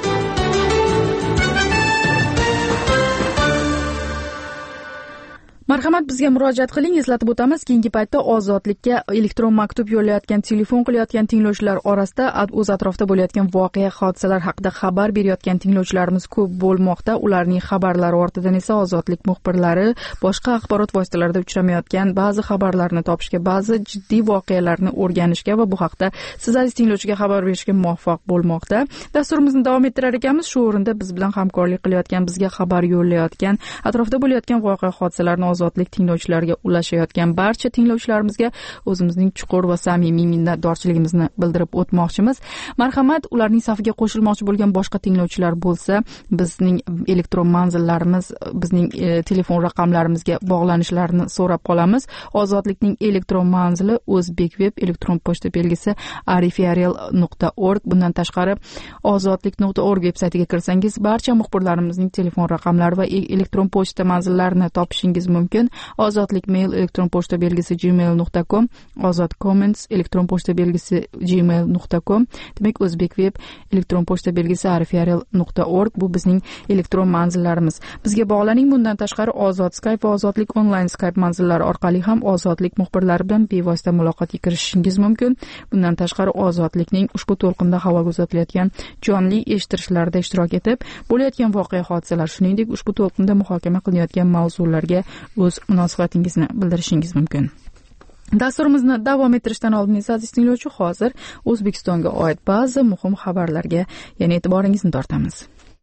Marhamat, bizga murojaat qiling. Eslatib o'tamiz, keyingi paytda Ozodlikka elektron maktub yo'llayotgan, telefon qilayotgan tinglovchilar orasida o'z atrofida bo'layotgan voqea hodisalar haqida xabar berayotgan tinglovchilarimiz ko'p bo'lmoqda. Ularning xabarlari ortidan esa Ozodlik muxbirlari boshqa axborot vositalarida uchramayotgan ba'zi xabarlarni topishga, ba'zi jiddiy voqealarni o'rganishga va bu haqda siz aziz tinglovchiga xabar berishga muvaffaq bo'lmoqda. Dasturimizni davom ettirar ekanmiz. Shu o'rinda biz bilan hamkorlik qilayotgan, bizga xabar yo'llayotgan, atrofda bo'layotgan voqea hodisalarni Ozodlik tinglovchilariga ulashayotgan barcha tinglovchilarimizga o'zimizning chuqur va samimiy minnatdorchiligimizni bildirib o'tmoqchimiz. Marhamat, ularning safiga qo'shilmoqchi bo'lgan boshqa tinglovchilar bo'lsa, bizning elektron manzillarimiz, bizning e, telefon raqamlarimizga bog'lanishlarini so'rab qolamiz. Ozodlikning elektron manzili o'zbekveb elektron pochta belgisi arifiarel nuqta org. Bundan tashqari ozodlik nuqta org veb-saytiga kirsangiz, barcha muxbirlarimizning telefon raqamlari va elektron pochta manzillarini topishingiz mumkin. Ozodlik mail elektron pochta belgisi gmail nuqta com, ozod comments elektron pochta belgisi gmail nuqta com. Demak, o'zbekveb elektron pochta belgisi arifiarel nuqta org bu bizning elektron manzillarimiz. Bizga bog'laning. Bundan tashqari Ozod Skype va Ozodlik onlayn Skype manzillari orqali ham Ozodlik muxbirlari bilan bevosita muloqotga kirishishingiz mumkin. Bundan tashqari Ozodlikning ushbu to'lqinda havoga uzatilayotgan jonli eshittirishlarda ishtirok etib, bo'layotgan voqea hodisalar, shuningdek ushbu to'lqinda muhokama qilinayotgan mavzularga o'z munosabatingizni bildirishingiz mumkin. Dasturimizni davom ettirishdan oldin esa aziz tinglovchi, hozir O'zbekistonga oid ba'zi muhim xabarlarga yana e'tiboringizni tortamiz.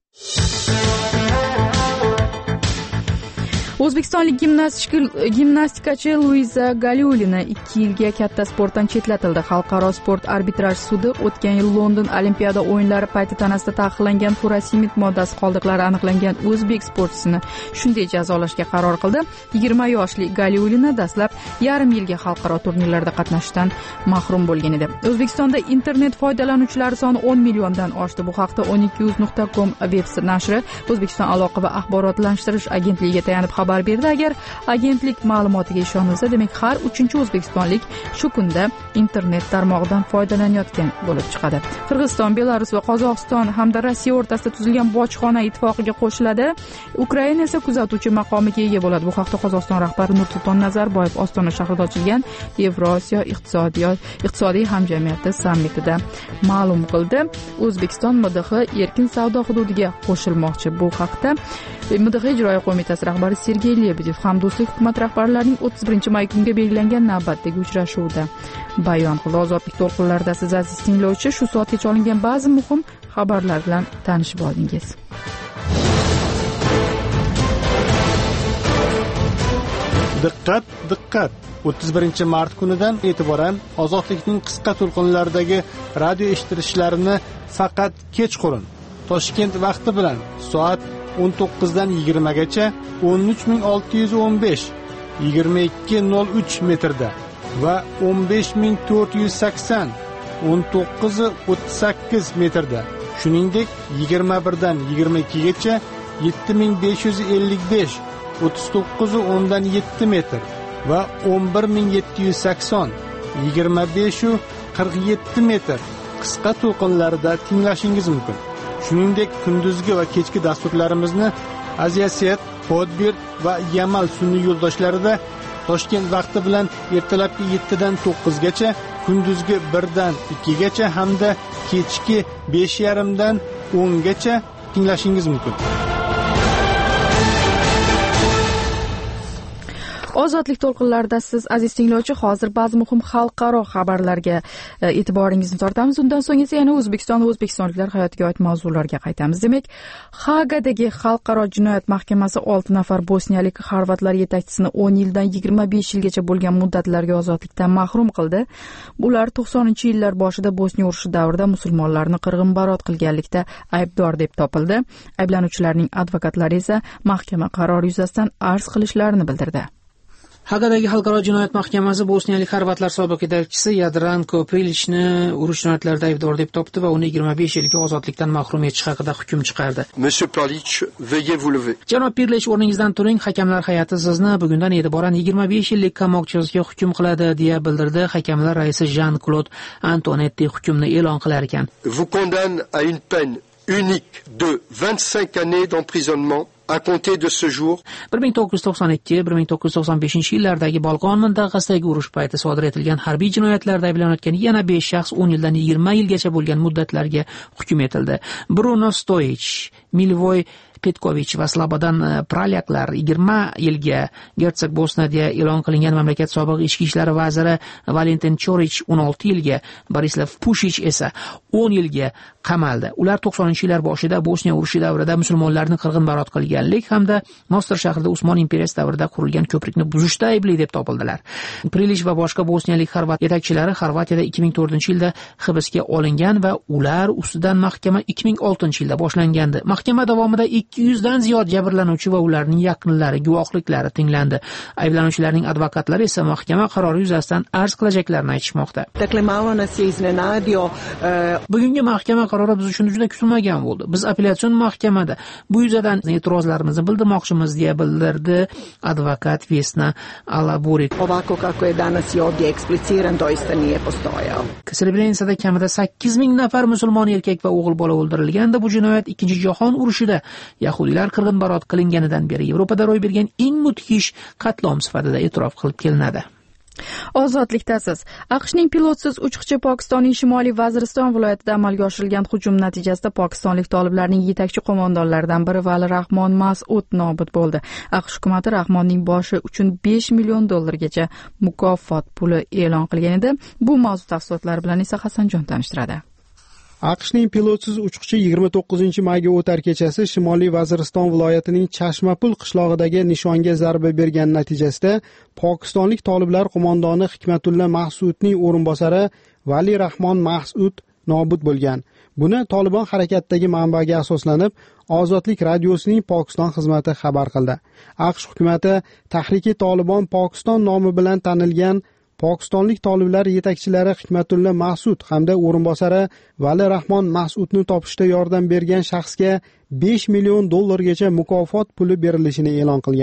O'zbekistonlik gimnastikachi Luiza Galiulina ikki yilga katta sportdan chetlatildi. Xalqaro sport arbitraj sudi o'tgan yil London Olimpiada o'yinlari payti tanasida taqiqlangan furasimid moddasi qoldiqlari aniqlangan o'zbek sportchisini shunday jazolashga qaror qildi. yigirma yoshli Galiulina dastlab yarim yilga xalqaro turnirlarda qatnashishdan mahrum bo'lgan edi. O'zbekistonda internet foydalanuvchilari soni o'n milliondan oshdi. Bu haqda o'n ikki yuz nuqta com veb nashri O'zbekiston aloqa va axborotlashtirish agentligiga tayanib xabar xabar berdi. Agar agentlik ma'lumotiga ishonilsa, demak har uchinchi o'zbekistonlik shu kunda internet tarmog'idan foydalanayotgan bo'lib chiqadi. Qirg'iziston, Belarus va Qozog'iston hamda Rossiya o'rtasida tuzilgan bojxona ittifoqiga qo'shiladi. Ukraina esa kuzatuvchi maqomiga ega bo'ladi. Bu haqda Qozog'iston rahbari Nursulton Nazarboyev Ostona shahrida ochilgan Yevrosiyo iqtisodiyot iqtisodiy hamjamiyati sammitida ma'lum qildi. O'zbekiston M D H erkin savdo hududiga qo'shilmoqchi. Bu haqda M D H ijroiya qo'mitasi rahbari Sergey Lebedev Hamdo'stlik hukumat rahbarlarining o'ttiz birinchi may kuniga belgilangan navbatdagi uchrashuvida bayon qildi. Ozodlik to'lqinlarida siz aziz tinglovchi shu soatgacha olingan ba'zi muhim xabarlar bilan tanishib oldingiz. Diqqat, diqqat! o'ttiz birinchi mart kunidan e'tiboran ozodlikning qisqa to'lqinlaridagi radio eshittirishlarini faqat kechqurun Toshkent vaqti bilan soat o'n to'qqizdan yigirmagacha o'n uch ming olti yuz o'n besh yigirma ikki nol uch metrda va o'n besh ming to'rt yuz sakson o'n to'qqiz o'ttiz sakkiz metrda, shuningdek yigirma birdan yigirma ikkigacha yetti ming besh yuz ellik besh o'ttiz to'qqiz o'ndan yetti metr va o'n bir ming yetti yuz sakson yigirma besh qirq yetti metr qisqa to'lqinlarida tinglashingiz mumkin. Shuningdek, kunduzgi va kechki dasturlarimizni Aziyaset, Podbir va Yamal sun'iy yo'ldoshlarida Toshkent vaqti bilan ertalabki yettidan to'qqizgacha, kunduzgi birdan ikkigacha hamda kechki besh yarim dan o'ngacha tinglashingiz mumkin. Ozodlik to'lqinlarida siz aziz tinglovchi, hozir ba'zi muhim xalqaro xabarlarga e'tiboringizni tortamiz. Undan so'ng esa yana O'zbekiston va o'zbekistonliklar hayotiga oid mavzularga qaytamiz. Demak, Hagadagi Xalqaro jinoyat mahkamasi olti nafar bosniyalik xorvatlar yetakchisini o'n yildan yigirma besh yilgacha bo'lgan muddatlarga ozodlikdan mahrum qildi. Ular to'qsoninchi yillar boshida Bosniya urushi davrida musulmonlarni qirg'inbarot qilganlikda aybdor deb topildi. Ayblanuvchilarning advokatlari esa mahkama qarori yuzasidan arz qilishlarini bildirdi. Hagadagi Xalqaro jinoyat mahkamasi bosniyalik xorvatlar sobiq yetakchisi Jadranko Prilichni urush jinoyatlarida aybdor deb topdi va uni yigirma besh yilga ozodlikdan mahrum etish haqida hukm chiqardi. Monsieur Prlich, veuillez vous lever. Janob Prlich, o'rningizdan turing. Hakamlar hay'ati sizni bugundan e'tiboran yigirma besh yillik qamoq jazosiga hukm qiladi, deya bildirdi hakamlar raisi Jean-Claude Antonetti hukmni e'lon qilar ekan. Vous condamne à une peine unique de vingt-cinq années d'emprisonnement à compter de ce jour. bir ming to'qqiz yuz to'qson ikki - bir ming to'qqiz yuz to'qson beshinchi yillardagi Bolqon mintaqasidagi urush payti sodir etilgan harbiy jinoyatlarda ayblanayotgan yana besh shaxs o'n yildan yigirma yilgacha bo'lgan muddatlarga hukm etildi. Bruno Stoich, Milvoy Petkovich va Slobodan Pralyaklar yigirma yilga, Gertsog Bosniyada e'lon qilingan mamlakat sobiq ichki ishlar vaziri Valentin Chorich o'n olti yilga, Borislav Pushich esa o'n yilga qamaldi. Ular to'qsoninchi yillar boshida Bosniya urushi davrida musulmonlarni qirg'inbarot qilganlik hamda Nostr shahrida Usmon imperiyasi davrida qurilgan ko'prikni buzishda aybli deb topildilar. Prilich va boshqa bosniyalik xorvat yetakchilari Xorvatiyada ikki ming to'rtinchi yilda hibsga olingan va ular ustidan mahkama ikki ming oltinchi yilda boshlangandi. Mahkama davomida ikki yuzdan ziyod jabrlanuvchi va ularning yaqinlari guvohliklari tinglandi. Ayblanuvchilarning advokatlari esa mahkama qarori yuzasidan arz qilajaklarini aytishmoqda. Bugungi mahkama qarori biz uchun juda kutilmagan bo'ldi. Biz apellyatsion mahkamada bu yuzadan e'tirozlarimizni bildirmoqchimiz, deya bildirdi advokat Vesna Alaburik. Ovako kako je danas i ovdje ekspliciran doista nije postojao. Srebrenicada kamida sakkiz ming nafar musulmon erkak va o'g'il bola o'ldirilganda bu jinoyat ikkinchi jahon urushida yahudiylar qirg'inbarot qilinganidan beri Yevropada ro'y bergan eng mudhish qatlom sifatida e'tirof qilib kelinadi. Ozodlikdasiz. AQShning pilotsiz uchuvchi Pokistonning Shimoliy Vaziriston viloyatida amalga oshirilgan hujum natijasida pokistonlik toliblarning yetakchi qo'mondonlaridan biri Vali Rahmon Mas'ud nobud bo'ldi. AQSh hukumatı Rahmonning boshi uchun besh million dollargacha mukofot puli e'lon qilgan edi. Bu mavzu tafsilotlari bilan esa Hasanjon tanishtiradi. AQShning pilotsiz uchuvchi yigirma to'qqizinchi mayga o'tar kechasi Shimoliy Vaziriston viloyatining Chashmapul qishlog'idagi nishonga zarba bergan natijasida pokistonlik toliblar qo'mondoni Hikmatulla Mahsudning o'rinbosari Vali Rahmon Mas'ud nobud bo'lgan. Buni Tolibon harakatidagi manbaga asoslanib Ozodlik radiosining Pokiston xizmati xabar qildi. AQSh hukumatı Tahriki Tolibon Pokiston nomi bilan tanilgan Pokistonlik toliblar yetakchilari Hikmatulla Mas'ud hamda o'rinbosari Vali Rahmon Mas'udni topishda yordam bergan shaxsga besh million dollargacha mukofot puli berilishini e'lon qilgan.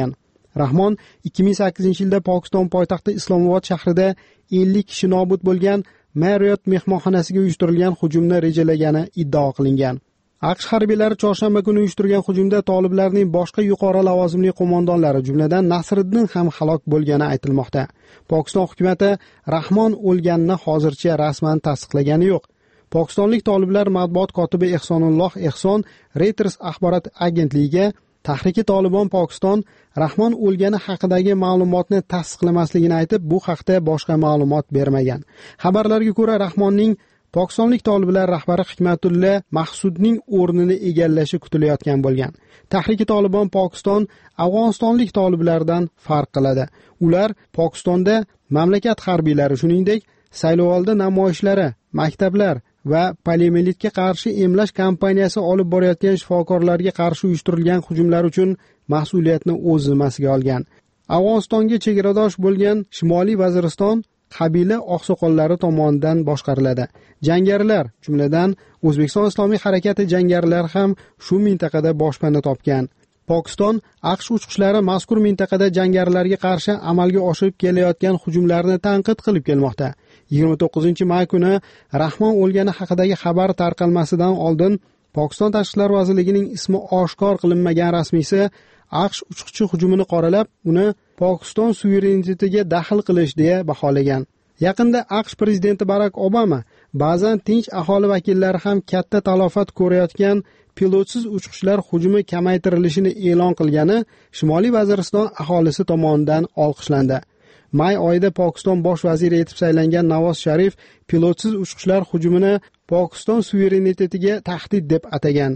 Rahmon ikki ming sakkizinchi yilda Pokiston poytaxti Islomobod shahrida ellik kishi nobud bo'lgan Marriott mehmonxonasiga uyushtirilgan hujumni rejalagani iddao qilingan. AQSh harbiylari chorshanba kuni uyushtirgan hujumda toliblarning boshqa yuqori lavozimli qo'mondonlari, jumladan Nasriddin ham halok bo'lgani aytilmoqda. Pokiston hukumatı Rahmon o'lganini hozircha rasman tasdiqlagani yo'q. Pokistonlik toliblar matbuot kotibi Ehsonulloh Ehson Reuters axborot agentligiga Tahriki Tolibon Pokiston Rahmon o'lgani haqidagi ma'lumotni tasdiqlamasligini aytib, bu haqda boshqa ma'lumot bermagan. Xabarlarga ko'ra, Rahmonning Pokistonlik toliblar rahbari Hikmatulla Mahsudning o'rnini egallashi kutilayotgan bo'lgan. Tahriki Tolibon Pokiston Afg'onistonlik toliblardan farq qiladi. Ular Pokistonda mamlakat harbiylari, shuningdek, saylovoldi namoyishlari, maktablar va poliomielitga qarshi emlash kampaniyasi olib borayotgan shifokorlarga qarshi uyushtirilgan hujumlar uchun mas'uliyatni o'z zimmasiga olgan. Afg'onistonga chegaradosh bo'lgan Shimoliy Vaziriston qabila oqsoqollari tomonidan boshqariladi. Jangarilar, jumladan O'zbekiston Islomiy harakati jangarilari ham shu mintaqada boshpana topgan. Pokiston AQSh uchqishlari mazkur mintaqada jangarilarga qarshi amalga oshirib kelayotgan hujumlarni tanqid qilib kelmoqda. yigirma to'qqizinchi may kuni Rahmon o'lgani haqidagi xabar tarqalmasidan oldin Pokiston Tashqi ishlar vazirligining ismi oshkor qilinmagan rasmiysi AQSh uchqchi hujumini qoralab, uni Pokiston suverenitetiga daxl qilish deya baholagan. Yaqinda AQSh prezidenti Barak Obama ba'zan tinch aholi vakillari ham katta talofat ko'rayotgan pilotsiz uchqishlar hujumi kamaytirilishini e'lon qilgani Shimoliy Vaziriston aholisi tomonidan olqishlandi. May oyida Pokiston bosh vaziri etib saylangan Navoz Sharif pilotsiz uchqishlar hujumini Pokiston suverenitetiga tahdid deb atagan.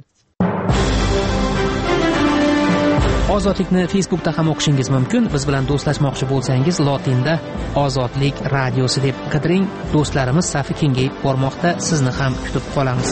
Ozodlikni Facebookda ham o'qishingiz mumkin. Biz bilan do'stlashmoqchi bo'lsangiz, lotinda Ozodlik radiosi deb qidiring. Do'stlarimiz safi kengayib bormoqda. Sizni ham kutib qolamiz.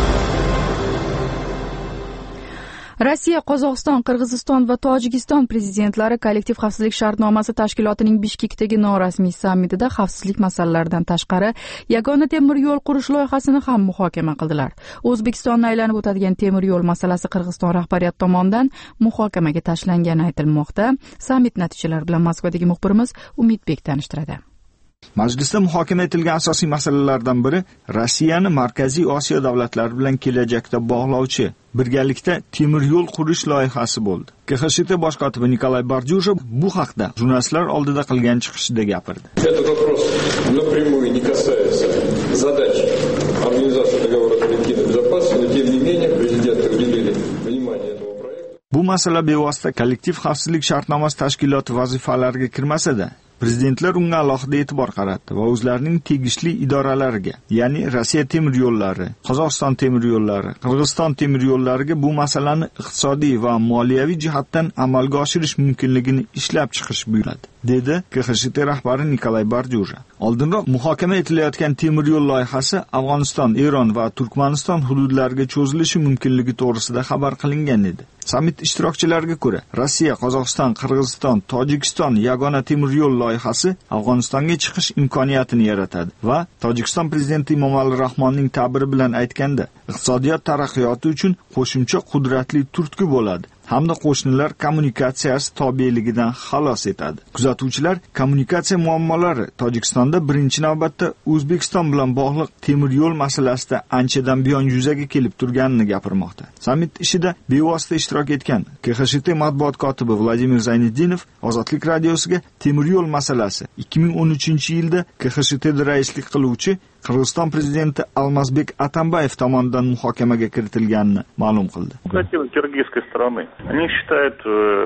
Rossiya, Qozog'iston, Qirg'iziston va Tojikiston prezidentlari kollektiv xavfsizlik shartnomasi tashkilotining Bishkekdagi norasmiy sammitida xavfsizlik masalalaridan tashqari yagona temir yo'l qurish loyihasini ham muhokama qildilar. O'zbekistonni aylanib o'tadigan temir yo'l masalasi Qirg'iziston rahbariyati tomonidan muhokamaga tashlangani aytilmoqda. Sammit natijalari bilan Moskvadagi muxbirimiz Umidbek tanishtiradi. Majlisda muhokama etilgan asosiy masalalardan biri Rossiyani Markaziy Osiyo davlatlari bilan kelajakda bog'lovchi birgalikda temir yo'l qurish loyihasi bo'ldi. K X S H T bosh kotibi Nikolay Bardюжев bu haqda jurnalistlar oldida qilgan chiqishida gapirdi. Этот вопрос напрямую не касается задач организации договора коллективной безопасности, но тем не менее президенты уделили внимание этому проекту. Bu masala bevosita kollektiv xavfsizlik shartnomasi tashkiloti vazifalariga kirmasa-da, prezidentlar unga alohida e'tibor qaratdi va o'zlarining tegishli idoralariga, ya'ni Rossiya temir yo'llari, Qozog'iston temir yo'llari, Qirg'iziston temir yo'llariga bu masalani iqtisodiy va moliyaviy jihatdan amalga oshirish mumkinligini ishlab chiqish buyuradi, dedi K X S H T rahbari Nikolay Bardюжев. Oldinroq muhokama etilayotgan temir yo'l loyihasi Afg'oniston, Eron va Turkmaniston hududlariga cho'zilishi mumkinligi to'g'risida xabar qilingan edi. Sammit ishtirokchilariga ko'ra, Rossiya, Qozog'iston, Qirg'iziston, Tojikiston yagona temir yo'l loyihasi Afg'onistonga chiqish imkoniyatini yaratadi va Tojikiston prezidenti Emomali Rahmonning ta'biri bilan aytganda, iqtisodiyot taraqqiyoti uchun qo'shimcha qudratli turtki bo'ladi hamda qo'shnilar kommunikatsiyasi tobeligidan xalos etadi. Kuzatuvchilar kommunikatsiya muammolari Tojikistonda birinchi navbatda O'zbekiston bilan bog'liq temir yo'l masalasida anchadan buyon yuzaga kelib turganini gapirmoqda. Sammit ishida bevosita ishtirok etgan K X S H T matbuot kotibi Vladimir Zayniddinov Ozodlik radiosiga temir yo'l masalasi ikki ming o'n uchinchi yilda K X S H Tda raislik qiluvchi Qirg'iziston prezidenti Almazbek Atambayev tomonidan muhokamaga kiritilganini ma'lum qildi. Киргизской стороны. Они считают,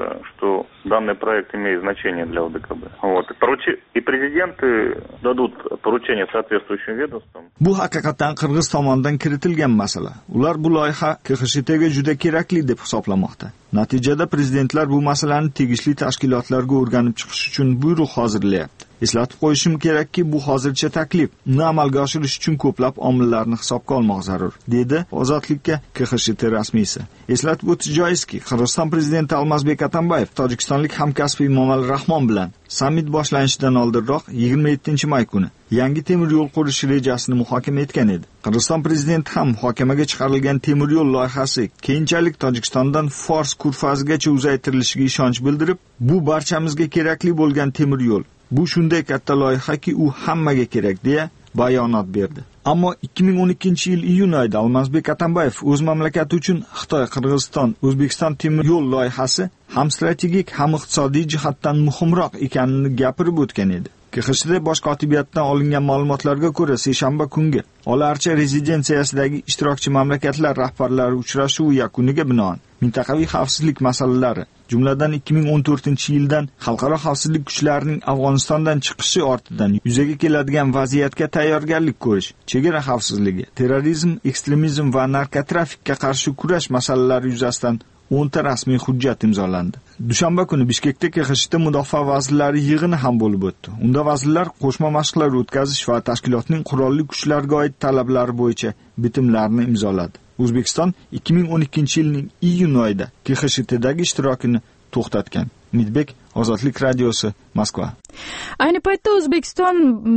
что данный проект имеет значение для О Д К Б. Вот. И президенты дадут поручение соответствующим ведомствам. Bu haqiqatan Qirg'iz tomonidan kiritilgan masala. Ular bu loyiha K X S H Tga juda kerakli deb hisoblamoqda. Natijada prezidentlar bu masalani tegishli tashkilotlarga o'rganib chiqish uchun buyruq hozirlayapti. Eslatib qo'yishim kerakki, bu hozircha taklif. Uni amalga oshirish uchun ko'plab omillarni hisobga olmoq zarur, dedi Ozodlikka K X S H T rasmiysi. Eslatib o'tish joizki, Qirg'iziston prezidenti Almazbek Atambayev tojikistonlik hamkasbi Emomali Rahmon bilan sammit boshlanishidan oldinroq yigirma yettinchi may kuni yangi temir yo'l qurish rejasini muhokama etgan edi. Qirg'iziston prezidenti ham muhokamaga chiqarilgan temir yo'l loyihasi keyinchalik Tojikistondan Fors ko'rfazigacha uzaytirilishiga ishonch bildirib, bu barchamizga kerakli bo'lgan temir yo'l. Bu shunday katta loyihaki, u hammaga kerak deya bayonot berdi. Ammo ikki ming o'n ikkinchi yil iyun oyida Almazbek Atambayev o'z mamlakati uchun Xitoy, Qirg'iziston, O'zbekiston temir yo'l loyihasi ham strategik, ham iqtisodiy jihatdan muhimroq ekanini gapirib o'tgan edi. K X D bosh kotibiyatidan olingan ma'lumotlarga ko'ra, seshanba kungi Olarcha rezidensiyasidagi ishtirokchi mamlakatlar rahbarlari uchrashuvi yakuniga binoan mintaqaviy xavfsizlik masalalari, jumladan ikki ming o'n to'rtinchi yildan xalqaro xavfsizlik kuchlarining Afg'onistondan chiqishi ortidan yuzaga keladigan vaziyatga tayyorgarlik ko'rish, chegara xavfsizligi, terrorizm, ekstremizm va narkotrafikka qarshi kurash masalalari yuzasidan o'nta rasmiy hujjat imzolandi. Dushanba kuni Bishkekda K X D mudofaa vazirlari yig'ini ham bo'lib o'tdi. Unda vazirlar qo'shma mashqlar o'tkazish va tashkilotning qurolli kuchlarga oid talablari bo'yicha bitimlarni imzoladi. O'zbekiston ikki ming o'n ikkinchi yilning iyun oyida K X Dagi ishtirokini to'xtatgan. Midbek, Ozodlik radiosi, Moskva. Ayni paytda O'zbekiston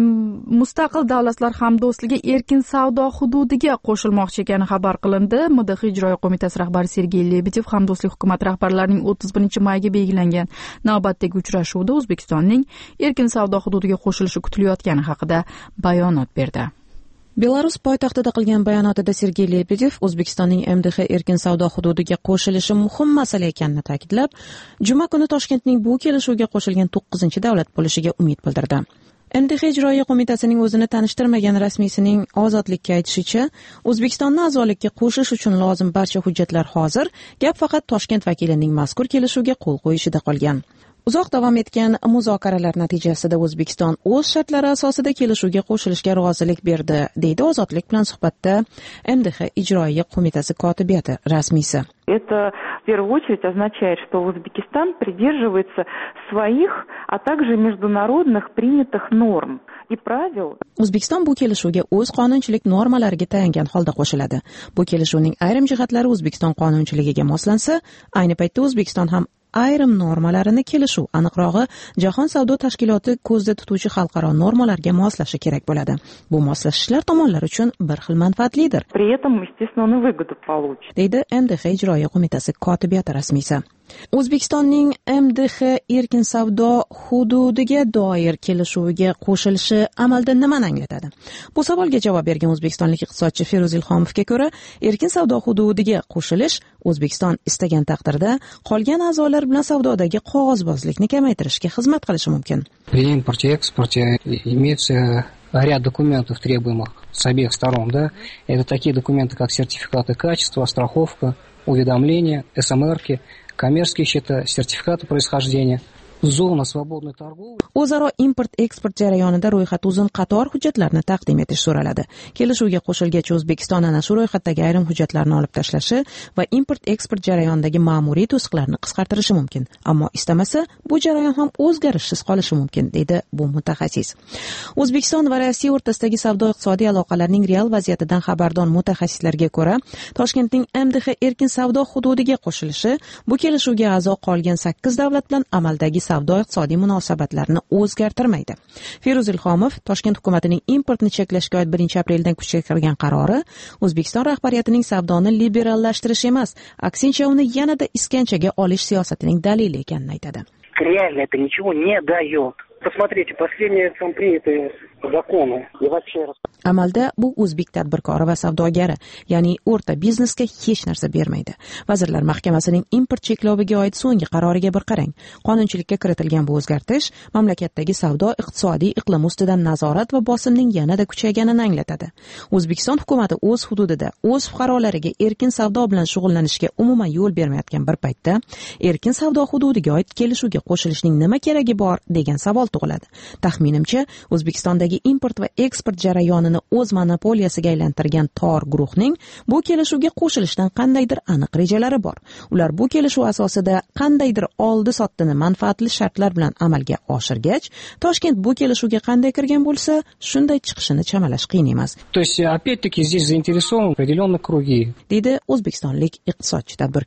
mustaqil davlatlar hamdo'stligi erkin savdo hududiga qo'shilmoqchi ekani xabar qilindi. M D X ijroiya qo'mitasi rahbari Sergey Lebedev hamdo'stlik hukumat rahbarlarining o'ttiz birinchi mayga belgilangan navbatdagi uchrashuvda O'zbekistonning erkin savdo hududiga qo'shilishi kutilayotgani haqida bayonot berdi. Belarus poytaxtida qilgan bayonotida Sergey Lebedev O'zbekistonning M D X erkin savdo hududiga qo'shilishi muhim masala ekanini ta'kidlab, juma kuni Toshkentning bu kelishuvga qo'shilgan to'qqizinchi davlat bo'lishiga umid bildirdi. M D X ijroiya qo'mitasining o'zini tanishtirmagan rasmiysining Ozodlikka aytishicha, O'zbekistonni a'zolikka qo'shish uchun lozim barcha hujjatlar hozir, gap faqat Toshkent vakilining mazkur kelishuvga qo'l qo'yishida qolgan. Uzoq davom etgan muzokaralar natijasida O'zbekiston o'z shartlari asosida kelishuvga qo'shilishga rozilik berdi, deydi Ozodlik bilan suhbatda M D X ijroiya qo'mitasi kotibiyati rasmiysi. Это в первую очередь означает, что Узбекистан придерживается своих, а также международных принятых норм и правил. O'zbekiston bu kelishuvga o'z qonunchilik normalariga tayangan holda qo'shiladi. Bu kelishuvning ayrim jihatlari O'zbekiston qonunchiligiga moslansa, ayni paytda O'zbekiston ham ayrim normalarini kelishuv, aniqrog'i Jahon savdo tashkiloti ko'zda tutuvchi xalqaro normalarga moslashi kerak bo'ladi. Bu moslashishlar tomonlar uchun bir xil manfaatlidir. При этом, естественно, он и выгоду получит. Deydi M D X ijroiya qo'mitasi kotibiyati rasmiysi. O'zbekistonning M D X erkin savdo hududiga doir kelishuviga qo'shilishi amalda nimani anglatadi? Bu savolga javob bergan o'zbekistonlik iqtisodchi Feruz Ilhomovga ko'ra, erkin savdo hududiga qo'shilish O'zbekiston istagan taqdirda qolgan a'zolar bilan savdodagi qog'ozbozlikni kamaytirishga xizmat qilishi mumkin. При импорте и экспорте имеется ряд документов, требуемых с обеих сторон, да? Это такие документы, как сертификаты качества, страховка, уведомления, эс эм эр-ки, коммерческие счета, сертификаты происхождения. Zona свободной торговли. O'zaro import-eksport jarayonida ro'yxat uzun qator hujjatlarni taqdim etish so'raladi. Kelishuvga qo'shilgach, O'zbekiston ana shu ro'yxatdagi ayrim hujjatlarni olib tashlashi va import-eksport jarayonidagi ma'muriy to'siqlarni qisqartirishi mumkin. Ammo istamasa, bu jarayon ham o'zgarishsiz qolishi mumkin, deydi bu mutaxassis. O'zbekiston va Rossiya o'rtasidagi savdo-iqtisodiy aloqalarning real vaziyatidan xabardor mutaxassislarga ko'ra, Toshkentning M D X erkin savdo hududiga qo'shilishi bu kelishuvga a'zo qolgan sakkiz davlat bilan amaldagi savdo-iqtisodiy munosabatlarni o'zgartirmaydi. Feruz Ilhomov Toshkent hukumatining importni cheklashga oid birinchi apreldan kuchga kirgan qarori O'zbekiston rahbariyatining savdoni liberallashtirish emas, aksincha uni yanada iskanchaga olish siyosatining dalili ekanini aytadi. Реально это ничего не дает. Посмотрите, последние там принятые законы и вообще. Amalda bu o'zbek tadbirkori va savdogari, ya'ni o'rta biznesga hech narsa bermaydi. Vazirlar Mahkamasining import chekloviga oid so'nggi qaroriga bir qarang. Qonunchilikka kiritilgan bu o'zgartirish mamlakatdagi savdo iqtisodiy iqlim ustidan nazorat va bosimning yanada kuchayganini anglatadi. O'zbekiston hukumati o'z hududida o'z fuqarolariga erkin savdo bilan shug'ullanishga umuman yo'l bermayotgan bir paytda, erkin savdo hududiga oid kelishuvga qo'shilishning nima keragi bor degan savol tug'iladi. Taxminimcha, O'zbekistondagi import va eksport jarayoni o'z monopoliyasiga aylantirgan Tor guruhning bu kelishuvga qo'shilishdan qandaydir aniq rejalari bor. Ular bu kelishuv asosida qandaydir oldi-sotdini manfaatli shartlar bilan amalga oshirgach, Toshkent bu kelishuvga qanday kirgan bo'lsa, shunday chiqishini chamalash qiyin emas. То есть, опять-таки, здесь заинтересованы определенные круги. Deydi o'zbekistonlik iqtisodchi tadbirkor.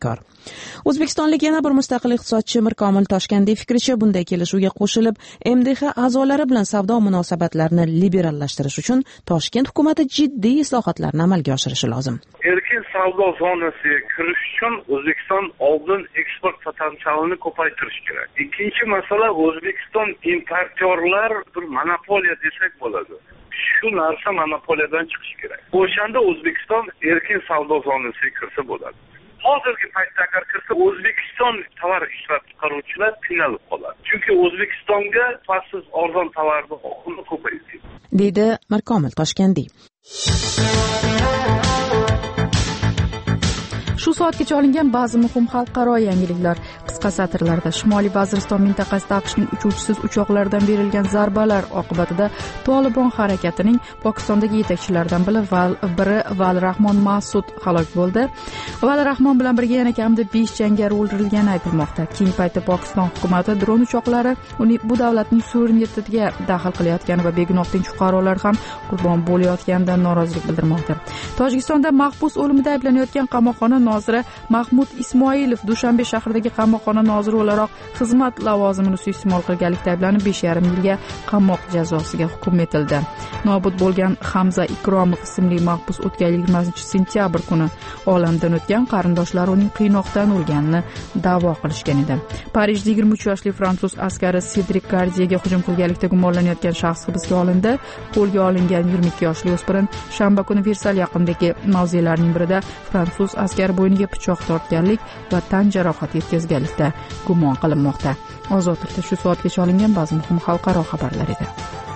O'zbekistonlik yana bir mustaqil iqtisodchi Mirkomil Toshkentdiy fikricha, bunday kelishuvga qo'shilib M D H a'zolari bilan savdo munosabatlarini liberallashtirish uchun Toshkent hukumati jiddiy islohotlarni amalga oshirishi lozim. Erkin savdo zonasiga kirish uchun O'zbekiston oldin eksport potensialini ko'paytirish kerak. Ikkinchi masala, O'zbekiston importyorlar bir monopoliya desak bo'ladi. Shu narsa monopoliyadan chiqish kerak. O'shanda O'zbekiston erkin savdo zonasiga kirsa bo'ladi. Hozirgi paytda agar kirsa, O'zbekiston tovar ishlab chiqaruvchilar qiynalib qoladi. Chunki O'zbekistonga passiz arzon tovarni oqimi ko'payib ketdi, deydi Mirkomil Toshkentdiy. Shu soatgacha olingan ba'zi muhim xalqaro yangiliklar qisqa satrlarda. Shimoliy Vaziriston mintaqasida AQShning uchuvchisiz uchoqlardan berilgan zarbalar oqibatida Tolibon harakatining Pokistondagi yetakchilaridan biri Val Rahmon Mas'ud halok bo'ldi. Val Rahmon bilan birga yana kamida besh jangari o'ldirilgani aytilmoqda. Keyingi paytda Pokiston hukumati dron uchoqlari uning bu davlatning suverenitetiga daxl qilayotgani va begunoh tinch fuqarolar ham qurbon bo'layotganidan norozilik bildirmoqda. Tojikistonda mahbus o'limida ayblanayotgan qamoqxona noziri Mahmud Ismoilov Dushanbe shahridagi qamoqxona noziri o'laroq xizmat lavozimini suiiste'mol qilganlikda ayblanib besh yarim yilga qamoq jazosiga hukm etildi. Nobud bo'lgan Hamza Ikromov ismli mahbus o'tgan yigirmanchi sentyabr kuni olamdan o'tgan, qarindoshlari uning qiynoqdan o'lganini da'vo qilishgan edi. Parijda yigirma uch yoshli fransuz askari Cedric Gardierga hujum qilganlikda gumonlanayotgan shaxs hibsga olindi. Qo'lga olingan yigirma ikki yoshli o'spirin shanba kuni Versal yaqinidagi mavzelarning birida fransuz askari bo'yniga pichoq tortganlik va tan jarohati yetkazganlikda gumon qilinmoqda. Ozodlikda shu soatgacha olingan ba'zi muhim xalqaro xabarlar edi.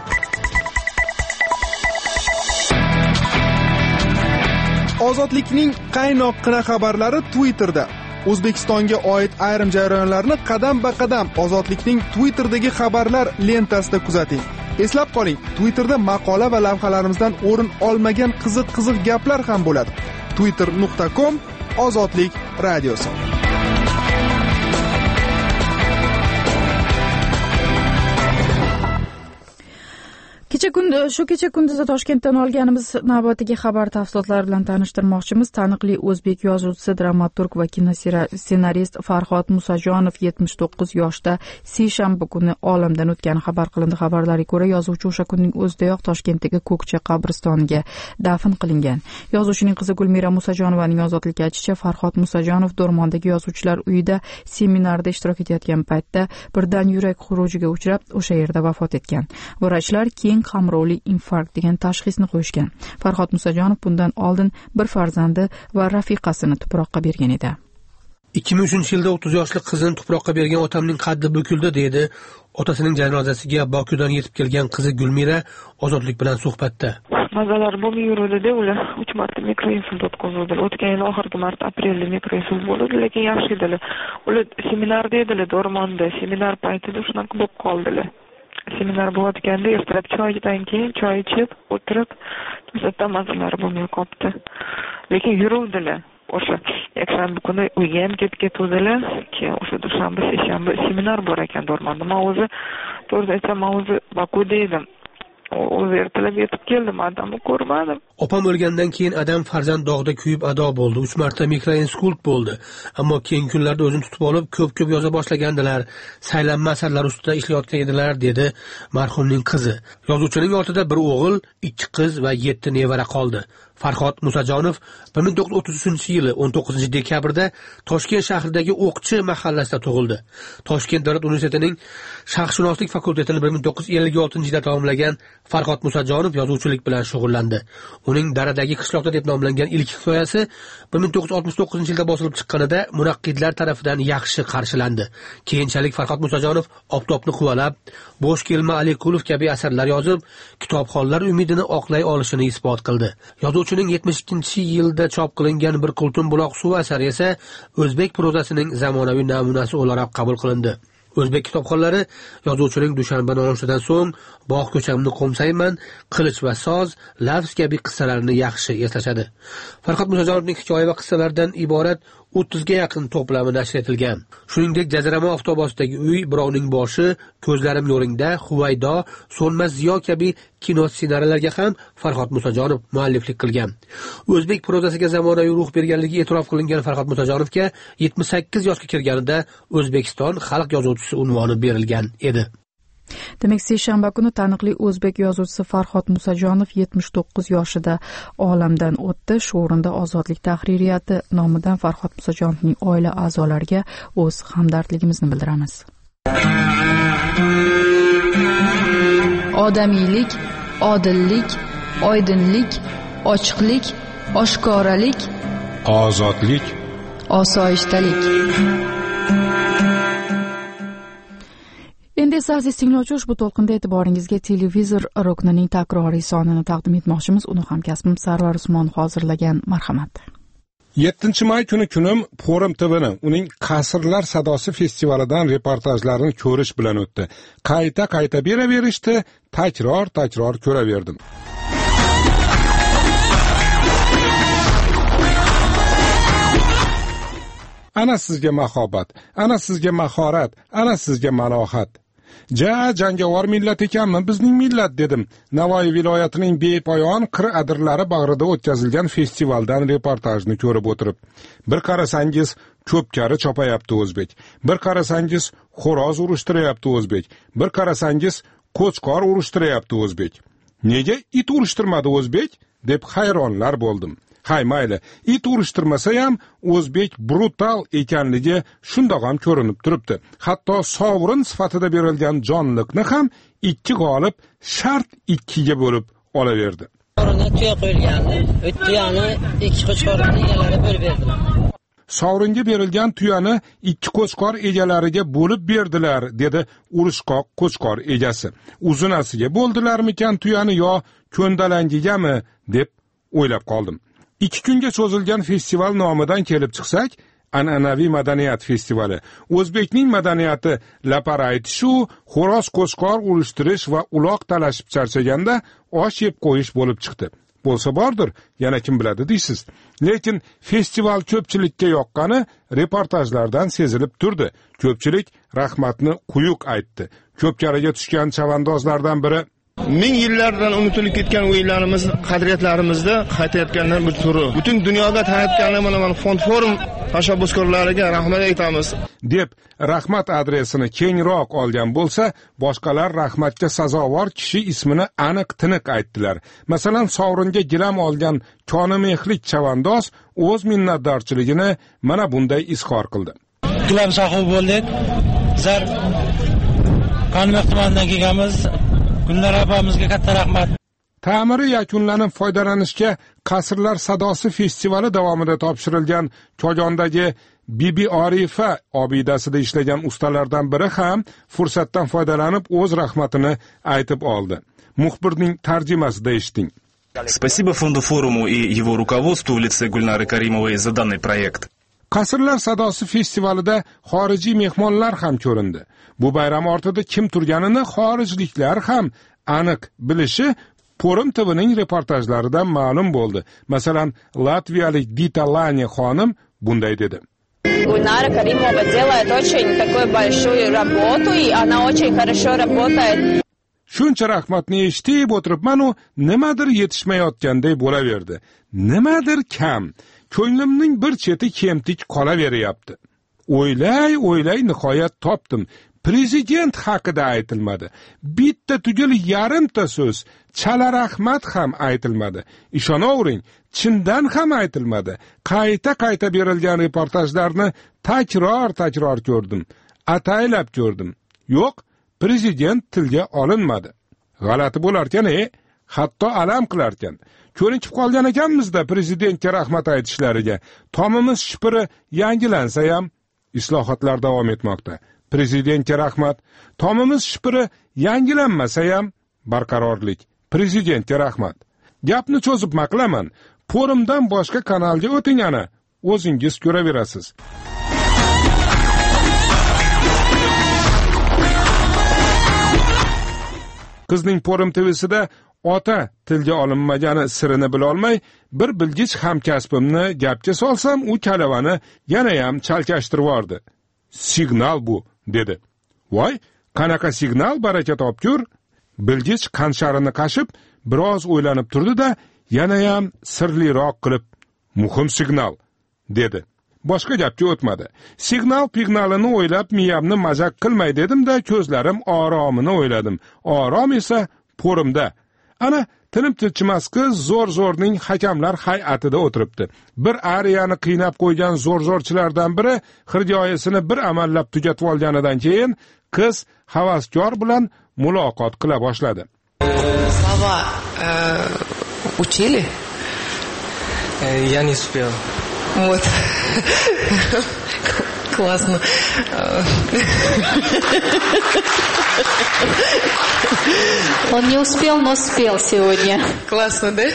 Ozodlikning qaynoqqina xabarlari Twitterda. O'zbekistonga oid ayrim jarayonlarni qadam-ba-qadam Ozodlikning Twitter'dagi xabarlar lentasida kuzating. Eslab qoling, Twitterda maqola va lavhalarimizdan o'rin olmagan qiziq-qiziq gaplar ham bo'ladi. twitter nuqta com Ozodlik radiosi. Kecha kunda shu kecha kunduzda Toshkentdan olganimiz navbatdagi xabar tafsilotlari bilan tanishtirmoqchimiz. Taniqli o'zbek yozuvchisi, dramaturg va kinossenarist Farhod Musajonov yetmish to'qqiz yoshda seshanba kuni olamdan o'tgani xabar qilindi. Xabarlarga ko'ra, yozuvchi o'sha kunning o'zidayoq Toshkentdagi Ko'kcha qabristoniga dafn qilingan. Yozuvchining qizi Gulmira Musajonovaning ozodlikka aytishicha, Farhod Musajonov Do'rmondagi yozuvchilar uyida seminarda ishtirok etayotgan paytda birdan yurak xurujiga uchrab, o'sha yerda vafot etgan. Vrachlar keyin qamrovli infarkt degan tashxisni qo'yishgan. Farhod Musajonov bundan oldin bir farzandi va rafiqasini tuproqqa bergan edi. ikki ming uchinchi yilda o'ttiz yoshli qizini tuproqqa bergan otamning qaddi bukildi, dedi otasining janozasiga Bokudan yetib kelgan qizi Gulmira Ozodlik bilan suhbatda. Mazalar bo'lib yurdi, ular uch marta mikroinsult o'tkazildi. O'tgan yil oxirgi marta aprelda mikroinsult bo'ldi, lekin yaxshi edilar. Ular seminarda edilar, Do'rmonda. Seminar paytida shunaqa bo'lib qoldilar. Seminar bo'layotganda ertalab choydan keyin choy ichib o'tirib, to'satdan mazalari bo'lmay qoldi. Lekin yuruvdilar. O'sha yakshanba kuni uyga ham ketib ketuvdilar. Keyin o'sha dushanba, seshanba seminar bor ekan Do'rmonda. Men o'zi to'g'ri aytsam, men o'zi Bokuda edim. O'zi ertalab yetib keldim, adamni ko'rmadim. Opam o'lgandan keyin adam farzand dog'da kuyib ado bo'ldi. uch marta mikroinsult bo'ldi. Ammo keyingi kunlarda o'zini tutib olib, ko'p-ko'p yoza boshlagandilar. Saylanma asarlar ustida ishlayotgan edilar, dedi marhumning qizi. Yozuvchining ortida bir o'g'il, ikki qiz va yetti nevara qoldi. Farhod Musajonov bir ming to'qqiz yuz o'ttiz uchinchi yili o'n to'qqizinchi dekabrda Toshkent shahridagi O'qchi mahallasida tug'ildi. Toshkent davlat universitetining sharqshunoslik fakultetini bir ming to'qqiz yuz ellik oltinchi yilda tamomlagan Farhod Musajonov yozuvchilik bilan shug'ullandi. Uning Daradagi qishloqda deb nomlangan ilk hikoyasi bir ming to'qqiz yuz oltmish to'qqizinchi yilda bosilib chiqqanida munaqqidlar tomonidan yaxshi qarshilandi. Keyinchalik Farhod Musajonov Oftobni quvalab, Bo'sh kelma Aliqulov kabi asarlar yozib, kitobxonlar umidini oqlay olishini isbot qildi. Yozuvchining yetmish ikkinchi yilda chop qilingan Bir qultum buloq suvi asari esa o'zbek prozasining zamonaviy namunasi o'laroq qabul qilindi. O'zbek kitobxonlari yozuvchining Dushanba nonushtadan so'ng Bog' ko'chamni qo'msayman, Qilich va soz, Lafz kabi qissalarini yaxshi eslashadi. Farhod Musajonovning hikoya va qissalaridan iborat o'ttizga yaqin to'plami nashr etilgan. Shuningdek, jazirama oftob ostidagi uy, birovning boshi, ko'zlarim yo'ringda, Huvaydo, So'nmas ziyo kabi kino ssenariylarga ham Farhod Musajonov mualliflik qilgan. O'zbek prozasiga zamonaviy ruh berganligi e'tirof qilingan Farhod Musajonovga yetmish sakkiz yoshga kirganida O'zbekiston xalq yozuvchisi unvoni berilgan edi. Demak, seshanba kuni taniqli o'zbek yozuvchisi Farhod Musajonov yetmish to'qqiz yoshida olamdan o'tdi. Shu o'rinda Ozodlik tahririyati nomidan Farhod Musajonovning oila a'zolariga o'z hamdardligimizni bildiramiz. Odamiylik, odillik, oydinlik, ochiqlik, oshkoralik, ozodlik, osoyishtalik. Endi esa aziz tinglovchi, ushbu to'lqinda e'tiboringizga televizor ruknining takroriy sonini taqdim etmoqchimiz. Uni hamkasbim Sarvar Usmon hozirlagan. Marhamat. yettinchi may kuni kunim Forum T V'ni uning Qasrlar sadosi festivalidan reportajlarini ko'rish bilan o'tdi. Qayta-qayta beraverishdi, takror-takror ko'raverdim. Ana sizga mahobat, ana sizga mahorat, ana sizga malohat. Ja, jangovar millat ekanmi bizning millat dedim. Navoiy viloyatining bepoyon qir adirlari bag'rida o'tkazilgan festivaldan reportajni ko'rib o'tirib, bir qarasangiz ko'pkari chopayapti o'zbek, bir qarasangiz xo'roz urushtiryapti o'zbek, bir qarasangiz qo'chqor urushtiryapti o'zbek. Nega it urushtirmadi o'zbek deb hayronlar bo'ldim. Hay mayli, it urushtirmasa ham o'zbek brutal ekanligi shundoq ham ko'rinib turibdi. Hatto sovrin sifatida berilgan jonliqni ham ikki g'olib shart ikkiga bo'lib olaverdi. Sovringa tuya qo'yilgandi. Tuyani ikki qo'chqorning egalari bo'lib berdilar. Sovringa berilgan tuyani ikki qo'chqor egalariga bo'lib berdilar, dedi urushqoq qo'chqor egasi. Uzunasiga bo'ldilarmikan tuyani yo ko'ndalangigami deb o'ylab qoldim. Ikki kunga cho'zilgan festival nomidan kelib chiqsak, an'anaviy madaniyat festivali. O'zbekning madaniyati lapar aytishu, xo'roz qo'chqor urishtirish va uloq talashib charchaganda osh yeb qo'yish bo'lib chiqdi. Bo'lsa bordir, yana kim biladi deysiz. Lekin festival ko'pchilikka yoqqani reportajlardan sezilib turdi. Ko'pchilik rahmatni quyuq aytdi. Ko'pkariga tushgan chavandozlardan biri ming yillardan unutilib ketgan o'yinlarimiz, qadriyatlarimizda qaytayotgandan bir turi. Butun dunyoga tanitganlar mana fond forum tashabbuskorlariga rahmat aytamiz deb rahmat adresini kengroq olgan bo'lsa, boshqalar rahmatga sazovor kishi ismini aniq-tiniq aytdilar. Masalan, sovringa gilam olgan konimehlik chavandoz o'z minnatdorchiligini mana bunday izhor qildi. Gilam sohibi bo'ldik. Zar Qonimeh tumanidan kelganmiz. Gulnar opamizga katta rahmat. Ta'miri yakunlanib foydalanishga Qasrlar sadosi festivali davomida topshirilgan Kogondagi Bibi Orifa obidasida ishlagan ustalardan biri ham fursatdan foydalanib o'z rahmatini aytib oldi. Muxbirning tarjimasida eshiting. Спасибо фонду форуму и его руководству в лице Гульнары Каримовой за данный проект. Qasrlar sadosi festivalida xorijiy mehmonlar ham ko'rindi. Bu bayram ortida kim turganini xorijliklar ham aniq bilishi Forum T V'ning reportajlaridan ma'lum bo'ldi. Masalan, latviyalik Dita Lani xonim bunday dedi. Гульнара Каримова делает очень такую большую работу, и она очень хорошо работает. Shuncha rahmatni eshitib o'tiribman, u nimadir yetishmayotganday bo'laverdi. Nimadir kam. Ko'nglimning bir cheti kemtik qolaveryapti. O'ylay, o'ylay nihoyat topdim. Prezident haqida aytilmadi. Bitta tugul yarimta so'z, chala rahmat ham aytilmadi. Ishonavering, chindan ham aytilmadi. Qayta-qayta berilgan reportajlarni takror-takror ko'rdim. Ataylab ko'rdim. Yo'q, prezident tilga olinmadi. G'alati bo'larkan-e, hatto alam qilarkan. Ko'nikib qolgan ekanmizda prezidentga rahmat aytishlariga. Tomimiz shipiri yangilansa ham islohotlar davom etmoqda. Prezidentga rahmat. Tomimiz shipiri yangilanmasa ham barqarorlik. Prezidentga rahmat. Gapni cho'zib maqlaman. Forumdan boshqa kanalga o'ting ana. O'zingiz ko'raverasiz. Qizning Forum T V'sida ota tilga olinmagani sirini bilolmay bir bilgich hamkasbimni gapga solsam u kalavani yana ham chalkashtirvordi. Signal bu, dedi. Voy, qanaqa signal, baraka topkur. Bilgich qansharini qashib biroz o'ylanib turdi-da, yana ham sirliroq qilib, muhim signal, dedi. Boshqa gapga o'tmadi. Signal pignalini o'ylab miyamni mazaq qilmay dedim-da, ko'zlarim oromini o'yladim. Orom esa po'rimda. Ana tinim tilchimas qiz zo'r-zo'rning hakamlar hay'atida o'tiribdi. Bir ariyani qiynab qo'ygan zo'r-zo'rchilardan biri xirgoyisini bir amallab tugatib olganidan keyin qiz havaskor bilan muloqot qila boshladi. Слова учили? Я не успел. Вот. Классно. Он не успел, но спел сегодня. Классно, да?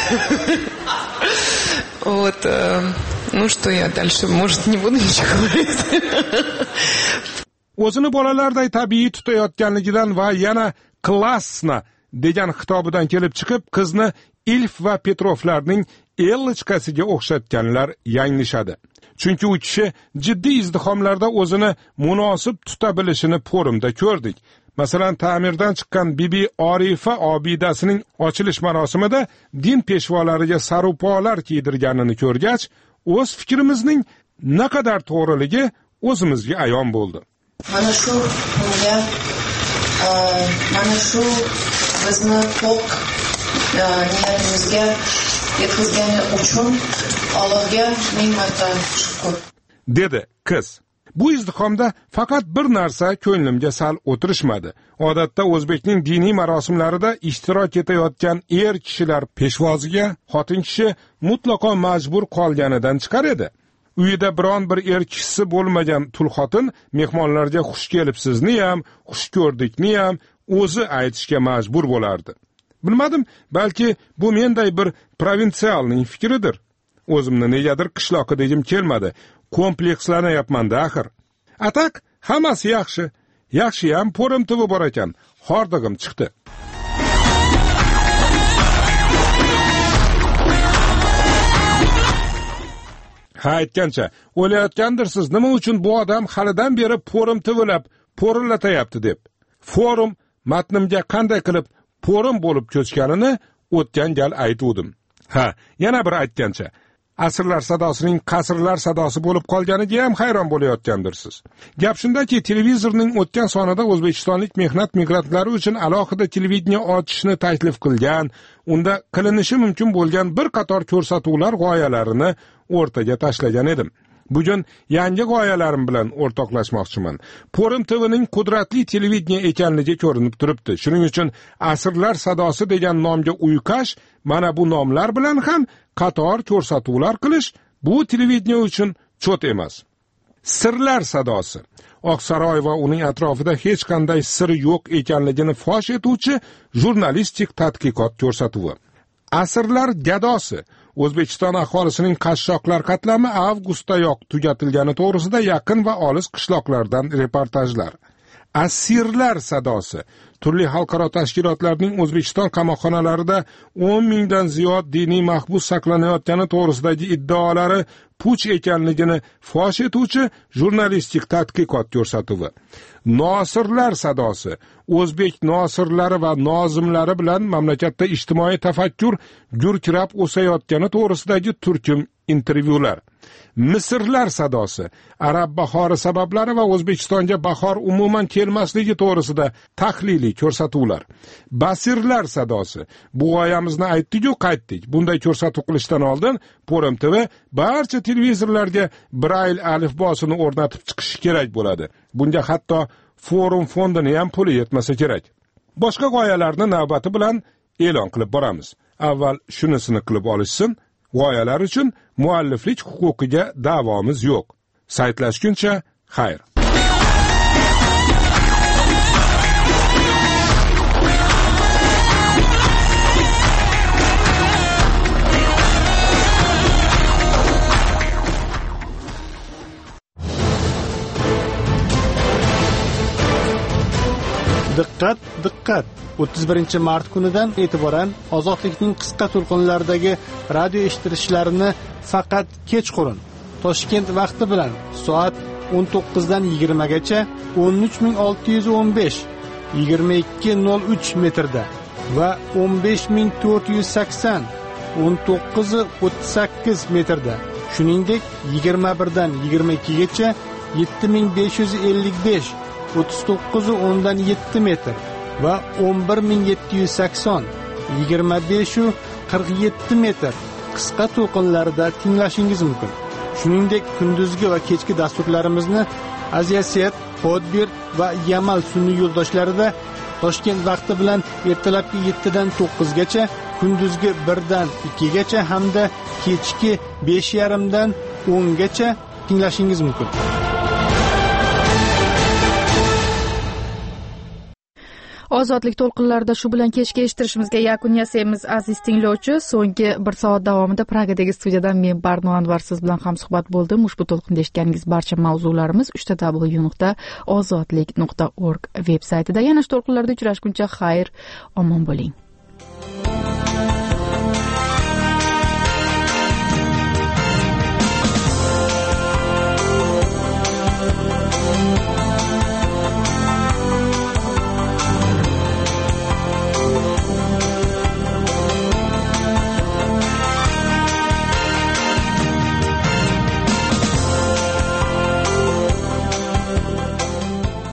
Вот. Ну что я дальше, может, не буду ничего говорить. O'zini bolalarday tabiiy tutayotganligidan va yana klassna degan xitobidan kelib chiqib, qizni Ilf va Petrovlarning Ellichkasiga o'xshatganlar yanglishadi. Chunki u kishi jiddiy izdihomlarda o'zini munosib tuta bilishini forumda ko'rdik. Masalan, ta'mirdan chiqqan Bibi Orifa obidasining ochilish marosimida din peshvolariga sarupolar kiydirganini ko'rgach, o'z fikrimizning naqadar to'g'riligi o'zimizga ayon bo'ldi. Mana shu unga mana shu bizni to'q niyatimizga yetkazgani uchun Allohga ming marta shukr, dedi qiz. Bu izdihomda faqat bir narsa ko'nglimga sal o'tirishmadi. Odatda o'zbekning diniy marosimlarida ishtirok etayotgan er kishilar peshvoziga xotin kishi mutlaqo majbur qolganidan chiqar edi. Uyida biron bir er kishisi bo'lmagan tul xotin mehmonlarga xush kelibsizni ham, xush ko'rdikni ham o'zi aytishga majbur bo'lardi. Bilmadim, balki bu menday bir provinsialning fikridir. O'zimni negadir qishloqi degim kelmadi. Komplekslanyapman-da axir. Atak hammasi yaxshi. Yaxshi ham po'rimtivi bor ekan. Hordig'im chiqdi. Ha, aytgancha, o'ylayotgandirsiz, nima uchun bu odam halidan beri po'rimtivilab, po'rillatayapti deb. Forum matnimga qanday qilib po'rim bo'lib ko'chganini o'tgan gal aytuvdim. Ha, yana bir aytgancha, asrlar sadosining qasrlar sadosi bo'lib qolganiga ham hayron bo'layotgandirsiz. Gap shundaki, televizorning o'tgan sonida o'zbekistonlik mehnat migrantlari uchun alohida televideniya ochishni taklif qilgan, unda qilinishi mumkin bo'lgan bir qator ko'rsatuvlar g'oyalarini o'rtaga tashlagan edim. Bugun yangi g'oyalarim bilan o'rtoqlashmoqchiman. Forum T V'ning qudratli televideniya ekanligi ko'rinib turibdi. Shuning uchun asrlar sadosi degan nomga uyqash, mana bu nomlar bilan ham qator ko'rsatuvlar qilish bu televideniya uchun cho't emas. Sirlar sadosi. Oqsaroy va uning atrofida hech qanday sir yo'q ekanligini fosh etuvchi jurnalistik tadqiqot ko'rsatuvi. Asrlar gadosi. O'zbekiston aholisining qashshoqlar qatlami avgustdayoq tugatilgani to'g'risida yaqin va olis qishloqlardan reportajlar. Asirlar sadosi. Turli xalqaro tashkilotlarning O'zbekiston qamoqxonalarida o'n mingdan ziyod diniy mahbus saqlanayotgani to'g'risidagi iddaolari puch ekanligini fosh etuvchi jurnalistik tadqiqot ko'rsatuvi. Nosirlar sadosi. O'zbek nosirlari va nozimlari bilan mamlakatda ijtimoiy tafakkur gurkirab o'sayotgani to'g'risidagi turkum intervyular. Misrlar sadosi. Arab bahori sabablari va O'zbekistonga bahor umuman kelmasligi to'g'risida tahliliy ko'rsatuvlar. Basirlar sadosi. Bu g'oyamizni aytdik-ku, qaytdik. Bunday ko'rsatuv qilishdan oldin Forum T V barcha televizorlarga Brail alifbosini o'rnatib chiqishi kerak bo'ladi. Bunga hatto Forum fondini ham puli yetmasa kerak. Boshqa g'oyalarni navbati bilan e'lon qilib boramiz. Avval shunisini qilib olishsin. G'oyalar uchun mualliflik huquqiga da'vomiz yo'q. Saytlashguncha xayr. Diqqat, diqqat! o'ttiz birinchi mart kunidan e'tiboran ozodlikning qisqa to'lqinlaridagi radio eshittirishlarini faqat kechqurun Toshkent vaqti bilan soat o'n to'qqizdan yigirmagacha o'n uch ming olti yuz o'n besh yigirma ikki nol uch metrda va o'n besh ming to'rt yuz sakson o'n to'qqiz o'ttiz sakkiz metrda, shuningdek yigirma birdan yigirma ikkigacha yetti ming besh yuz ellik besh o'ttiz to'qqiz o'ndan yetti metr va o'n bir ming yetti yuz sakson yigirma besh qirq yetti metr qisqa to'lqinlarida tinglashingiz mumkin. Shuningdek, kunduzgi va kechki dasturlarimizni Aziyaset, Podbir va Yamal sun'iy yo'ldoshlarida Toshkent vaqti bilan ertalabki yettidan to'qqizgacha, kunduzgi birdan ikkigacha hamda kechki besh yarim dan o'ngacha tinglashingiz mumkin. Ozodlik to'lqinlarida shu bilan kechki eshittirishimizga yakun yasaymiz. Aziz tinglovchi, so'nggi bir soat davomida Pragadagi studiyadan men Barno Anvar siz bilan ham suhbat bo'ldim. Ushbu to'lqinda eshitganingiz barcha mavzularimiz uch w w nuqta ozodlik nuqta org veb saytida. Yana shu to'lqinlarda uchrashguncha xayr, omon bo'ling.